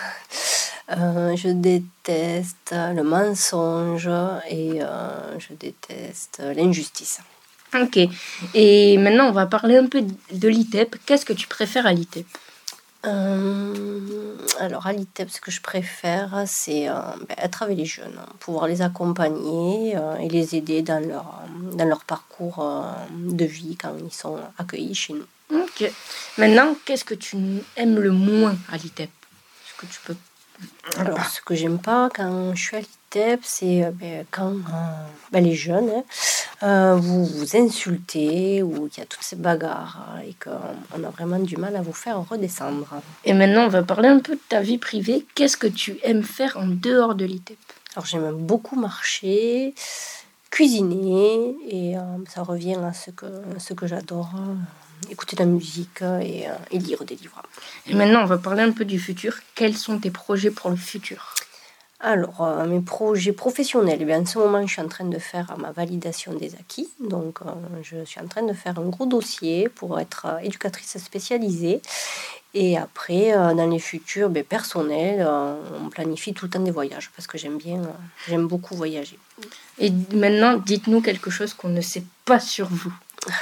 Je déteste le mensonge et je déteste l'injustice. Ok. Et maintenant, on va parler un peu de l'ITEP. Qu'est-ce que tu préfères à l'ITEP? Alors, à l'ITEP, ce que je préfère, c'est être avec les jeunes, pouvoir les accompagner et les aider dans leur parcours de vie quand ils sont accueillis chez nous. Ok. Maintenant, qu'est-ce que tu aimes le moins à l'ITEP? Est-ce que tu peux... Alors, ce que j'aime pas quand je suis à l'ITEP, c'est quand les jeunes vous insultez ou qu'il y a toutes ces bagarres et qu'on a vraiment du mal à vous faire redescendre. Et maintenant, on va parler un peu de ta vie privée. Qu'est-ce que tu aimes faire en dehors de l'ITEP? Alors, j'aime beaucoup marcher, cuisiner et ça revient à ce que j'adore. Écouter de la musique et lire des livres. Et maintenant, on va parler un peu du futur. Quels sont tes projets pour le futur? Alors, mes projets professionnels, eh bien, en ce moment, je suis en train de faire ma validation des acquis. Donc, je suis en train de faire un gros dossier pour être éducatrice spécialisée. Et après, dans les futurs personnels, on planifie tout le temps des voyages parce que j'aime beaucoup voyager. Et maintenant, dites-nous quelque chose qu'on ne sait pas sur vous.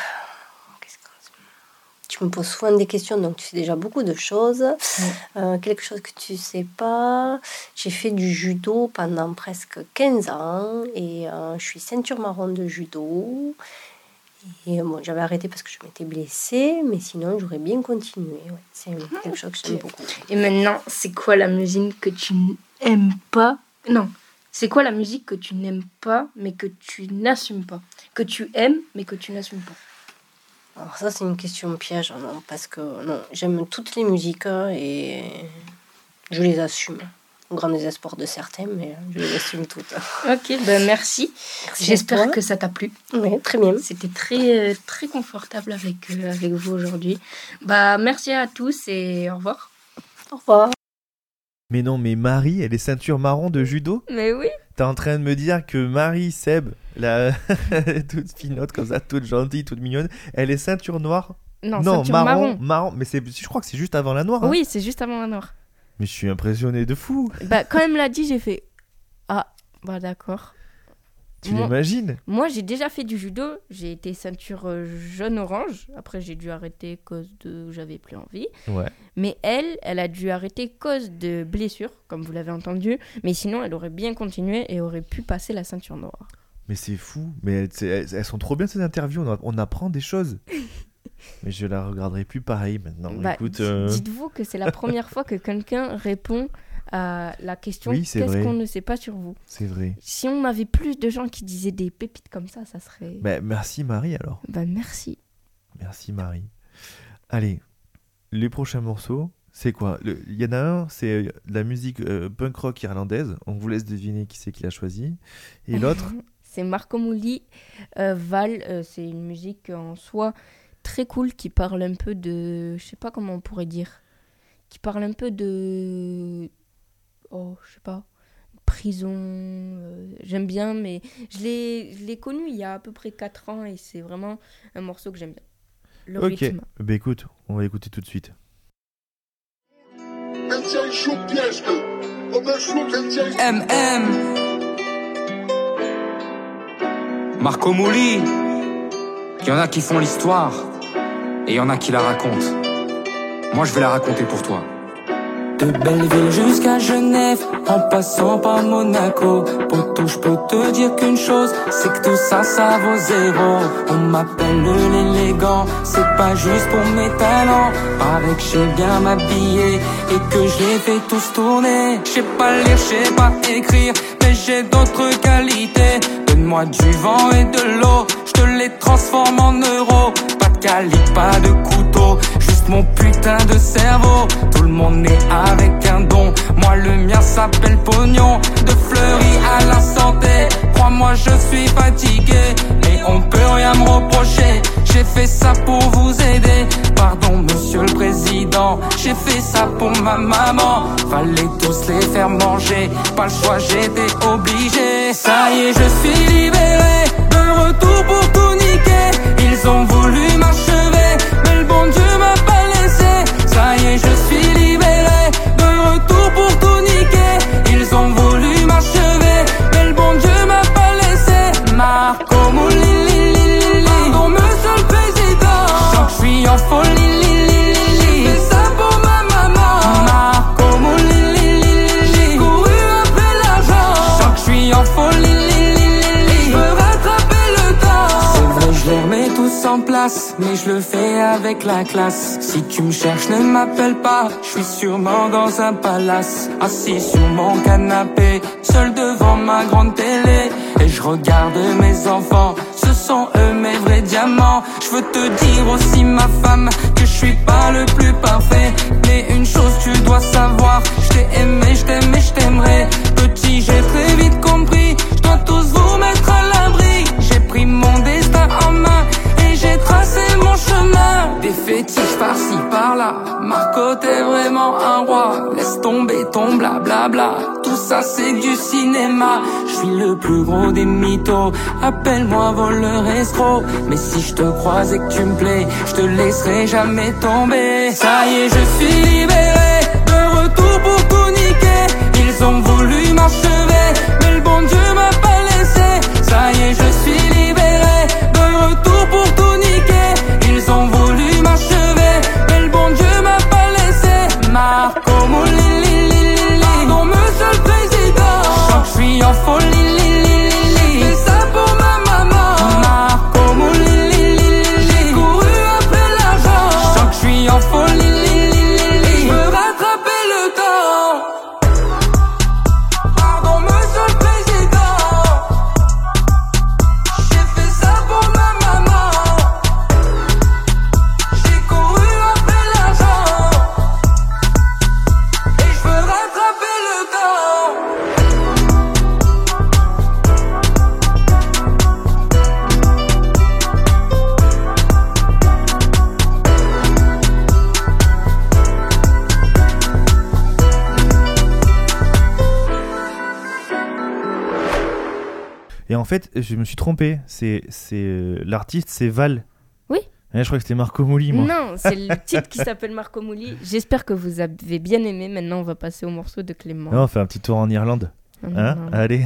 Tu me poses souvent des questions, donc tu sais déjà beaucoup de choses. Quelque chose que tu sais pas. J'ai fait du judo pendant presque 15 ans et je suis ceinture marron de judo. Et bon, j'avais arrêté parce que je m'étais blessée, mais sinon j'aurais bien continué. Ouais. C'est quelque chose que j'aime beaucoup. Et maintenant, c'est quoi la musique que tu n'aimes pas? Non, c'est quoi la musique que tu n'aimes pas, mais que tu n'assumes pas? Que tu aimes, mais que tu n'assumes pas? Alors ça, c'est une question piège, non, parce que non, j'aime toutes les musiques et je les assume. Au grand désespoir de certains, mais je les assume toutes. Ok, merci. J'espère que ça t'a plu. Oui, très bien. C'était très, très confortable avec vous aujourd'hui. Merci à tous et au revoir. Au revoir. Mais non, mais Marie, elle est ceinture marron de judo? Mais oui. T'es en train de me dire que Marie Seb, la toute finotte comme ça, toute gentille, toute mignonne, elle est ceinture noire? Non, ceinture marron. Mais je crois que c'est juste avant la noire. Oui, c'est juste avant la noire. Mais je suis impressionné de fou. Quand elle me l'a dit, j'ai fait d'accord. Tu l'imagines? Moi, j'ai déjà fait du judo. J'ai été ceinture jaune-orange. Après, j'ai dû arrêter à cause de... J'avais plus envie. Ouais. Mais elle a dû arrêter à cause de blessures, comme vous l'avez entendu. Mais sinon, elle aurait bien continué et aurait pu passer la ceinture noire. Mais c'est fou. Mais elles sont trop bien ces interviews. On apprend des choses. Mais je la regarderai plus pareil maintenant. Écoute, dites-vous que c'est la première fois que quelqu'un répond à la question qu'est-ce qu'on ne sait pas sur vous. C'est vrai. Si on avait plus de gens qui disaient des pépites comme ça serait... merci Marie alors. Merci. Merci Marie. Allez, les prochains morceaux, c'est quoi? Il y en a un, c'est de la musique punk rock irlandaise. On vous laisse deviner qui c'est qui l'a choisi. Et l'autre c'est Marco Mouli, Val. C'est une musique en soi très cool qui parle un peu de... Je sais pas comment on pourrait dire. Qui parle un peu de... je sais pas, prison, j'aime bien, mais je l'ai connu il y a à peu près 4 ans et c'est vraiment un morceau que j'aime bien. Le rythme. Écoute, on va écouter tout de suite. Marco Mouli. Il y en a qui font l'histoire et il y en a qui la racontent. Moi je vais la raconter pour toi. De Belleville jusqu'à Genève, en passant par Monaco. Poto, je peux te dire qu'une chose, c'est que tout ça, ça vaut zéro. On m'appelle l'élégant, c'est pas juste pour mes talents. Avec j'ai bien m'habiller et que je les fais tous tourner. Je sais pas lire, je sais pas écrire, mais j'ai d'autres qualités. Donne-moi du vent et de l'eau, je te les transforme en euros. Pas de calibre, pas de couteau, juste mon putain de cerveau. Tout le monde est avec un don, moi le mien s'appelle pognon. De Fleury à la santé, crois-moi je suis fatigué, mais on peut rien me reprocher. J'ai fait ça pour vous aider, pardon monsieur le président. J'ai fait ça pour ma maman, fallait tous les faire manger. Pas le choix, j'étais obligé. Ça y est, je suis libéré, de retour pour tout niquer. Ils ont voulu m'achever, mais le bon Dieu m'a pas laissé. Ça y est, je suis libéré, de retour pour tout niquer. Ils ont voulu m'achever, mais le bon Dieu m'a pas laissé. Marco Mouli, pardon monsieur le président. Je sens que je suis en folie, j'ai fait ça pour ma maman. Marco Mouli, j'ai couru après l'argent. Je sens que je suis en folie, je veux rattraper le temps. C'est vrai, je les remets tous en place, mais je le fais avec la classe. Si tu me cherches, ne m'appelle pas, je suis sûrement dans un palace, assis sur mon canapé, seul devant ma grande télé. Et je regarde mes enfants, ce sont eux mes vrais diamants. Je veux te dire aussi ma femme, que je suis pas le plus parfait, mais une chose tu dois savoir, je t'ai aimé, je t'aime et je t'aimerai. Petit j'ai très vite compris, je dois tous vous mettre à l'abri. J'ai pris mon destin en main et j'ai tracé mon chemin. Des fétiches par-ci par-là. Marco, t'es vraiment un roi. Laisse tomber ton blablabla. Tout ça c'est du cinéma. Je suis le plus gros des mythos. Appelle-moi voleur escroc. Mais si je te croise et que tu me plais, je te laisserai jamais tomber. Ça y est, je suis libéré. De retour pour tout niquer. Ils ont voulu m'achever, mais le bon Dieu m'a pas laissé. Ça y est, je suis libéré. De retour pour tout niquer. Ils ont voulu m'achever, mais le bon Dieu m'a pas laissé. Marco Moulili, pardon monsieur le président. Je sens que je suis en folie, je fais ça pour ma maman. Marco Moulili, j'ai couru après l'argent. Je sens que je suis en folie, je veux rattraper le temps. Pardon monsieur le président. J'ai fait ça pour ma maman. J'ai couru après l'argent. Et je veux rattraper le temps. Et en fait, je me suis trompé. L'artiste, c'est Val. Oui. Je crois que c'était Marco Mouli, moi. Non, c'est le titre qui s'appelle Marco Mouli. J'espère que vous avez bien aimé. Maintenant, on va passer au morceau de Clément. Non, on fait un petit tour en Irlande. Hein? Non. Allez.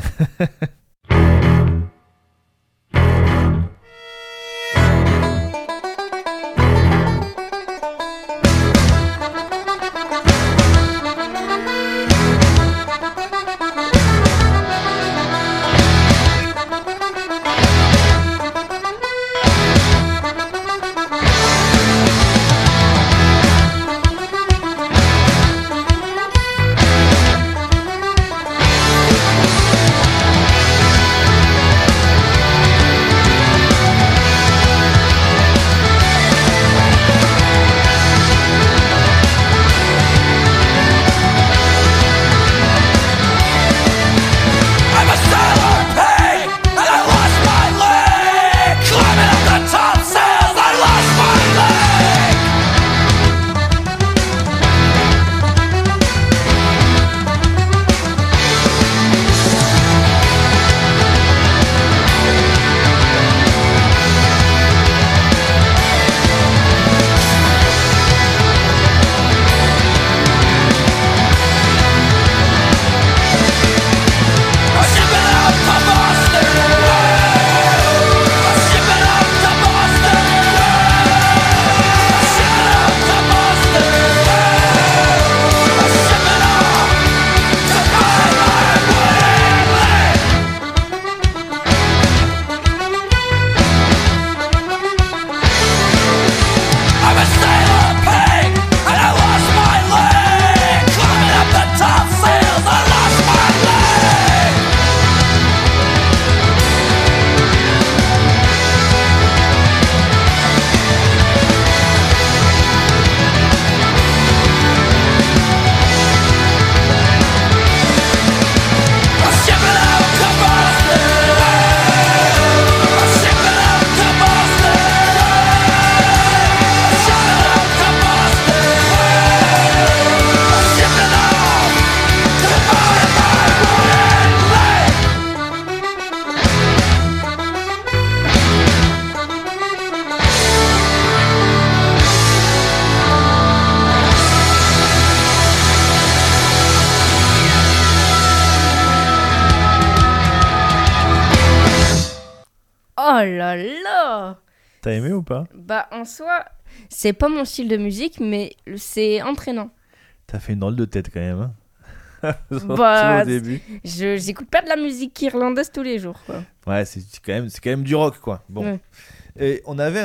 Oh là là! T'as aimé ou pas? Bah, en soi, c'est pas mon style de musique, mais c'est entraînant. T'as fait une drôle de tête quand même, hein? Bah, au début. J'écoute pas de la musique irlandaise tous les jours, quoi. Ouais, c'est quand même du rock, quoi. Bon. Ouais. Et on avait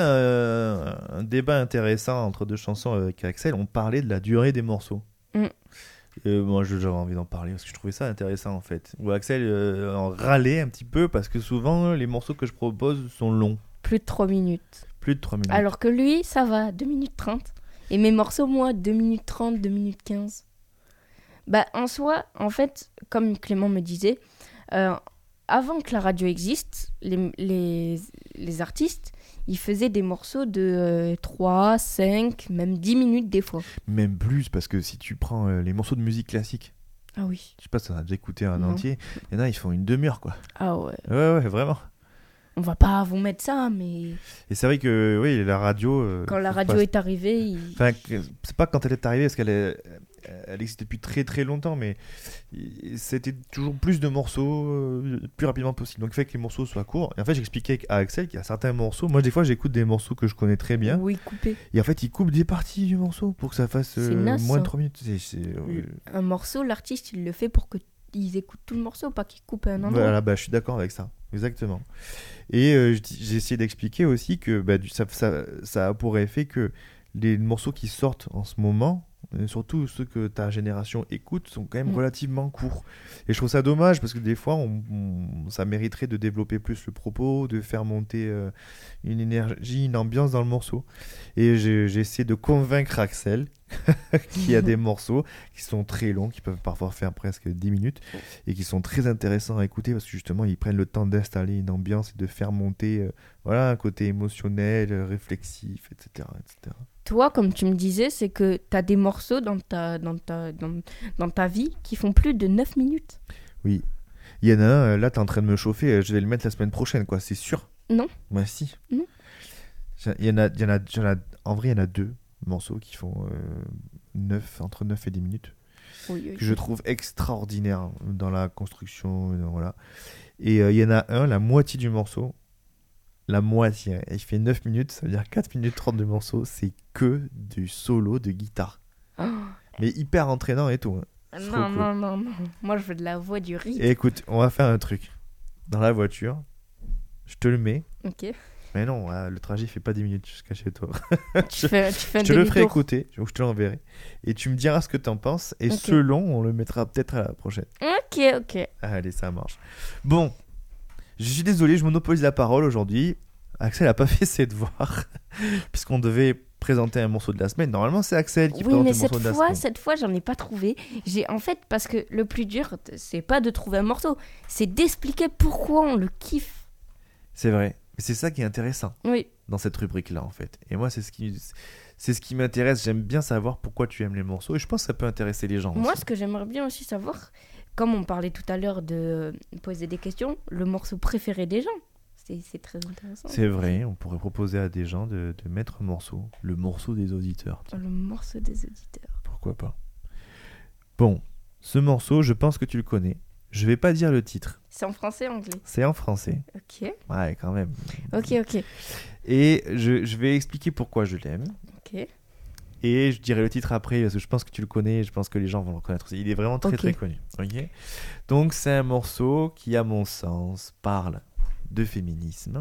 un débat intéressant entre deux chansons avec Axel. On parlait de la durée des morceaux. Moi, j'avais envie d'en parler parce que je trouvais ça intéressant, en fait. Où Axel en râlait un petit peu parce que souvent, les morceaux que je propose sont longs. Plus de 3 minutes. Plus de 3 minutes. Alors que lui, ça va, 2 minutes 30. Et mes morceaux, moi, 2 minutes 30, 2 minutes 15. Bah, en soi, en fait, comme Clément me disait, avant que la radio existe, les artistes, il faisait des morceaux de 3, 5, même 10 minutes des fois. Même plus, parce que si tu prends les morceaux de musique classique, Ah oui. je sais pas si on a déjà écouté un Non. entier, il y en a, ils font une demi-heure, quoi. Ah ouais. Ouais, vraiment. On va pas vous mettre ça, mais Et c'est vrai que, oui, la radio... quand la faut radio pas- est arrivée, Enfin, c'est pas quand elle est arrivée, parce elle existe depuis très très longtemps, mais c'était toujours plus de morceaux le plus rapidement possible. Donc il fait que les morceaux soient courts. Et en fait, j'expliquais à Axel qu'il y a certains morceaux. Moi, des fois, j'écoute des morceaux que je connais très bien. oui, coupé. Et en fait, il coupe des parties du morceau pour que ça fasse C'est naze, moins de ça. 3 minutes. Un morceau, l'artiste, il le fait pour que ils écoutent tout le morceau, pas qu'ils coupent un endroit. Voilà, je suis d'accord avec ça. Exactement. Et j'ai essayé d'expliquer aussi que ça a pour effet que les morceaux qui sortent en ce moment, et surtout ceux que ta génération écoute, sont quand même relativement courts. Et je trouve ça dommage parce que des fois, ça mériterait de développer plus le propos, de faire monter une énergie, une ambiance dans le morceau. Et j'ai essayé de convaincre Axel qu'il y a des morceaux qui sont très longs, qui peuvent parfois faire presque 10 minutes, et qui sont très intéressants à écouter parce que justement, ils prennent le temps d'installer une ambiance et de faire monter un côté émotionnel, réflexif, etc., etc. Toi, comme tu me disais, c'est que tu as des morceaux dans ta vie qui font plus de 9 minutes. Oui. Il y en a un, là, t'es en train de me chauffer, je vais le mettre la semaine prochaine, quoi, c'est sûr. Non. Bah si. Non. Il y en a, en vrai, il y en a 2 morceaux qui font entre 9 et 10 minutes. Oui, Que je trouve extraordinaires dans la construction, voilà. Et il y en a un, la moitié du morceau, la moitié, il fait 9 minutes, ça veut dire 4 minutes 30 de morceau, c'est que du solo de guitare. Oh. Mais hyper entraînant et tout. C'est trop cool. Non. Moi, je veux de la voix, du rythme. Et écoute, on va faire un truc. Dans la voiture, je te le mets. Ok. Mais non, le trajet il fait pas 10 minutes jusqu'à chez toi. Tu fais un je te le ferai demi-tour. écouter, ou je te l'enverrai. Et tu me diras ce que t'en penses. Et Ok. selon, on le mettra peut-être à la prochaine. Ok. Allez, ça marche. Bon, je suis désolé, je monopolise la parole aujourd'hui. Axel a pas fait ses devoirs, puisqu'on devait présenter un morceau de la semaine. Normalement, c'est Axel qui Oui, présente mais le morceau de la semaine. cette fois, j'en ai pas trouvé. En fait, parce que le plus dur, c'est pas de trouver un morceau, c'est d'expliquer pourquoi on le kiffe. C'est vrai. Mais c'est ça qui est intéressant Oui. dans cette rubrique-là, en fait. Et moi, c'est ce qui m'intéresse. J'aime bien savoir pourquoi tu aimes les morceaux. Et je pense que ça peut intéresser les gens Moi, aussi. ce que j'aimerais bien aussi savoir, comme on parlait tout à l'heure de poser des questions, le morceau préféré des gens. C'est très intéressant. C'est vrai, on pourrait proposer à des gens de mettre un morceau. Le morceau des auditeurs. tiens. Le morceau des auditeurs. Pourquoi pas. Bon, ce morceau, je pense que tu le connais. Je vais pas dire le titre. C'est en français, anglais. C'est en français. Ok. Ouais, quand même. Ok. Et je vais expliquer pourquoi je l'aime. Ok. Et je dirai le titre après parce que je pense que tu le connais et je pense que les gens vont le reconnaître aussi. Il est vraiment très Ok. très connu. Ok. Donc c'est un morceau qui, à mon sens, parle de féminisme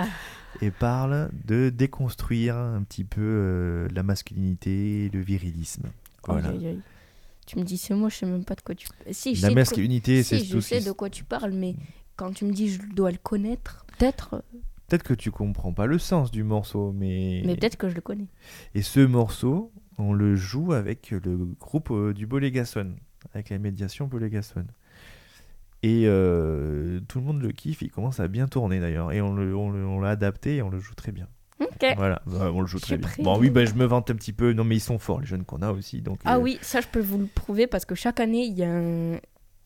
et parle de déconstruire un petit peu la masculinité et le virilisme. Voilà. Aïe. Tu me dis ce mot, je sais même pas de quoi tu parles. Si, je La sais masculinité, c'est je tout sais ce de quoi tu parles, mais quand tu me dis je dois le connaître, peut-être. Peut-être que tu comprends pas le sens du morceau, mais peut-être que je le connais. Et ce morceau, on le joue avec le groupe du Bolégason, avec la médiation Bolégason. Et tout le monde le kiffe, il commence à bien tourner d'ailleurs. Et on l'a adapté et on le joue très bien. Ok. Voilà, on le joue Je très suis bien. prête. Bon, oui, je me vante un petit peu. Non, mais ils sont forts, les jeunes qu'on a aussi. Donc, Oui, ça je peux vous le prouver parce que chaque année il y a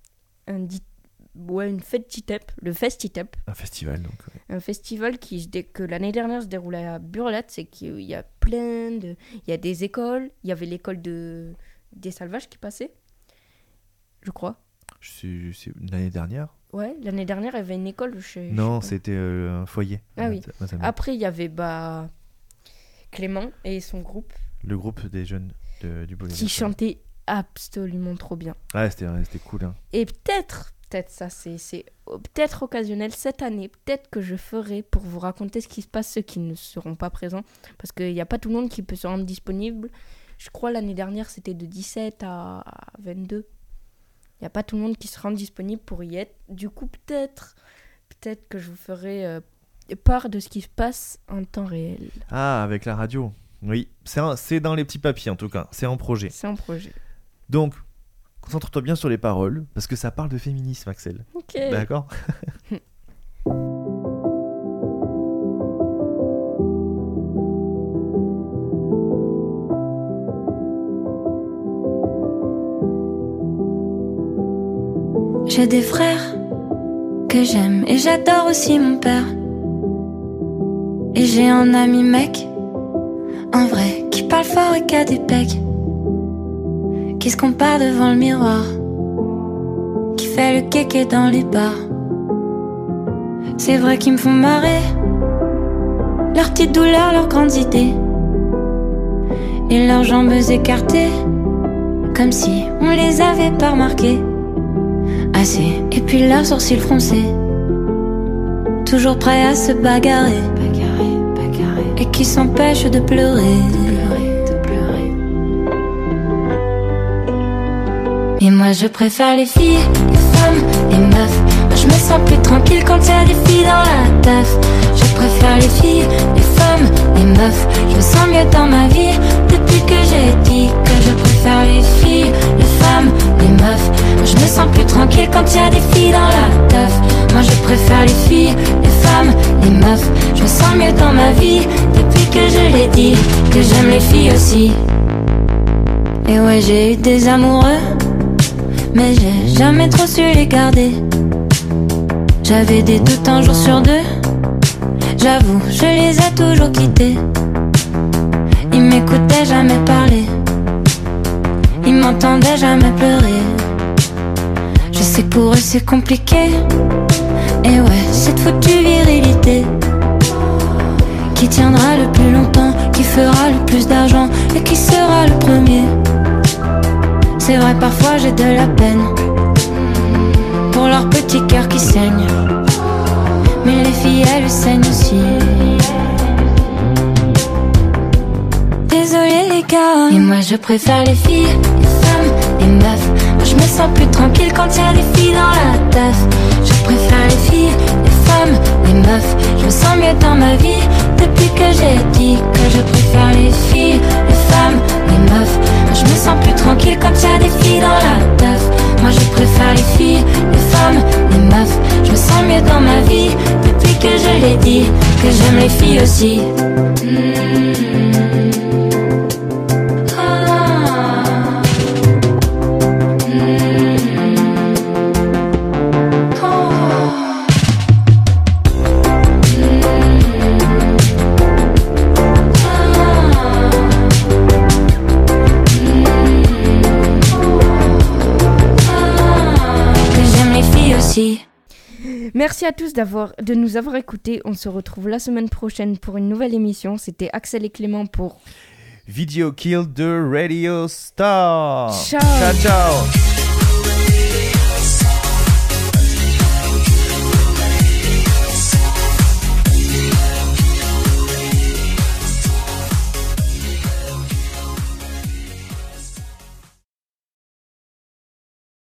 une fête Titep, le Festitep. Un festival, donc. Ouais. Un festival que l'année dernière se déroulait à Burlat, c'est qu'il y a il y a des écoles, il y avait l'école des Salvages qui passait, je crois. C'est l'année dernière. Ouais, l'année dernière il y avait une école. Non, c'était un foyer. Ah oui. Mazamet. Après il y avait Clément et son groupe. Le groupe des jeunes du Bolégason. Qui chantait absolument trop bien. Ouais, c'était cool. Hein. Et peut-être ça c'est peut-être occasionnel cette année, peut-être que je ferai pour vous raconter ce qui se passe, ceux qui ne seront pas présents, parce qu'il n'y a pas tout le monde qui peut se rendre disponible. Je crois l'année dernière c'était de 17 à 22. Il n'y a pas tout le monde qui se rend disponible pour y être. Du coup peut-être que je vous ferai part de ce qui se passe en temps réel. Ah, avec la radio. Oui, c'est dans les petits papiers en tout cas, c'est en projet. C'est un projet. Donc, concentre-toi bien sur les paroles, parce que ça parle de féminisme, Axel. Ok. D'accord. J'ai des frères que j'aime et j'adore aussi mon père. Et j'ai un ami mec, un vrai, qui parle fort et qui a des pecs, qui se compare devant le miroir, qui fait le kéké dans les bars. C'est vrai qu'ils me font marrer, leurs petites douleurs, leurs grandes idées, et leurs jambes écartées, comme si on les avait pas remarquées. Assez, et puis leurs sourcils froncés, toujours prêts à se bagarrer, et qui s'empêchent de pleurer. Et moi je préfère les filles, les femmes, les meufs. Moi je me sens plus tranquille quand y a des filles dans la teuf. Je préfère les filles, les femmes, les meufs. Je me sens mieux dans ma vie depuis que j'ai dit que je préfère les filles, les femmes, les meufs. Moi je me sens plus tranquille quand y a des filles dans la teuf. Moi je préfère les filles, les femmes, les meufs. Je me sens mieux dans ma vie depuis que je l'ai dit que j'aime les filles aussi. Et ouais, j'ai eu des amoureux, mais j'ai jamais trop su les garder. J'avais des doutes un jour sur deux, j'avoue, je les ai toujours quittés. Ils m'écoutaient jamais parler, ils m'entendaient jamais pleurer. Je sais que pour eux c'est compliqué, et ouais, cette foutue virilité qui tiendra le plus longtemps, qui fera le plus d'argent et qui sera le premier. C'est vrai, parfois j'ai de la peine pour leur petit cœur qui saigne, mais les filles elles saignent aussi. Désolé les gars, et moi je préfère les filles, les femmes, les meufs. Moi je me sens plus tranquille quand y a des filles dans la teuf. Je préfère les filles, les femmes, les meufs. Je me sens mieux dans ma vie depuis que j'ai dit que je préfère les filles, les femmes, les meufs. Moi je me sens plus tranquille quand y a des filles dans la teuf. Moi je préfère les filles, les femmes, les meufs. Je me sens mieux dans ma vie depuis que je l'ai dit que j'aime les filles aussi. Merci à tous de nous avoir écoutés. On se retrouve la semaine prochaine pour une nouvelle émission. C'était Axel et Clément pour Video Kill the Radio Star. Ciao. Ciao, ciao.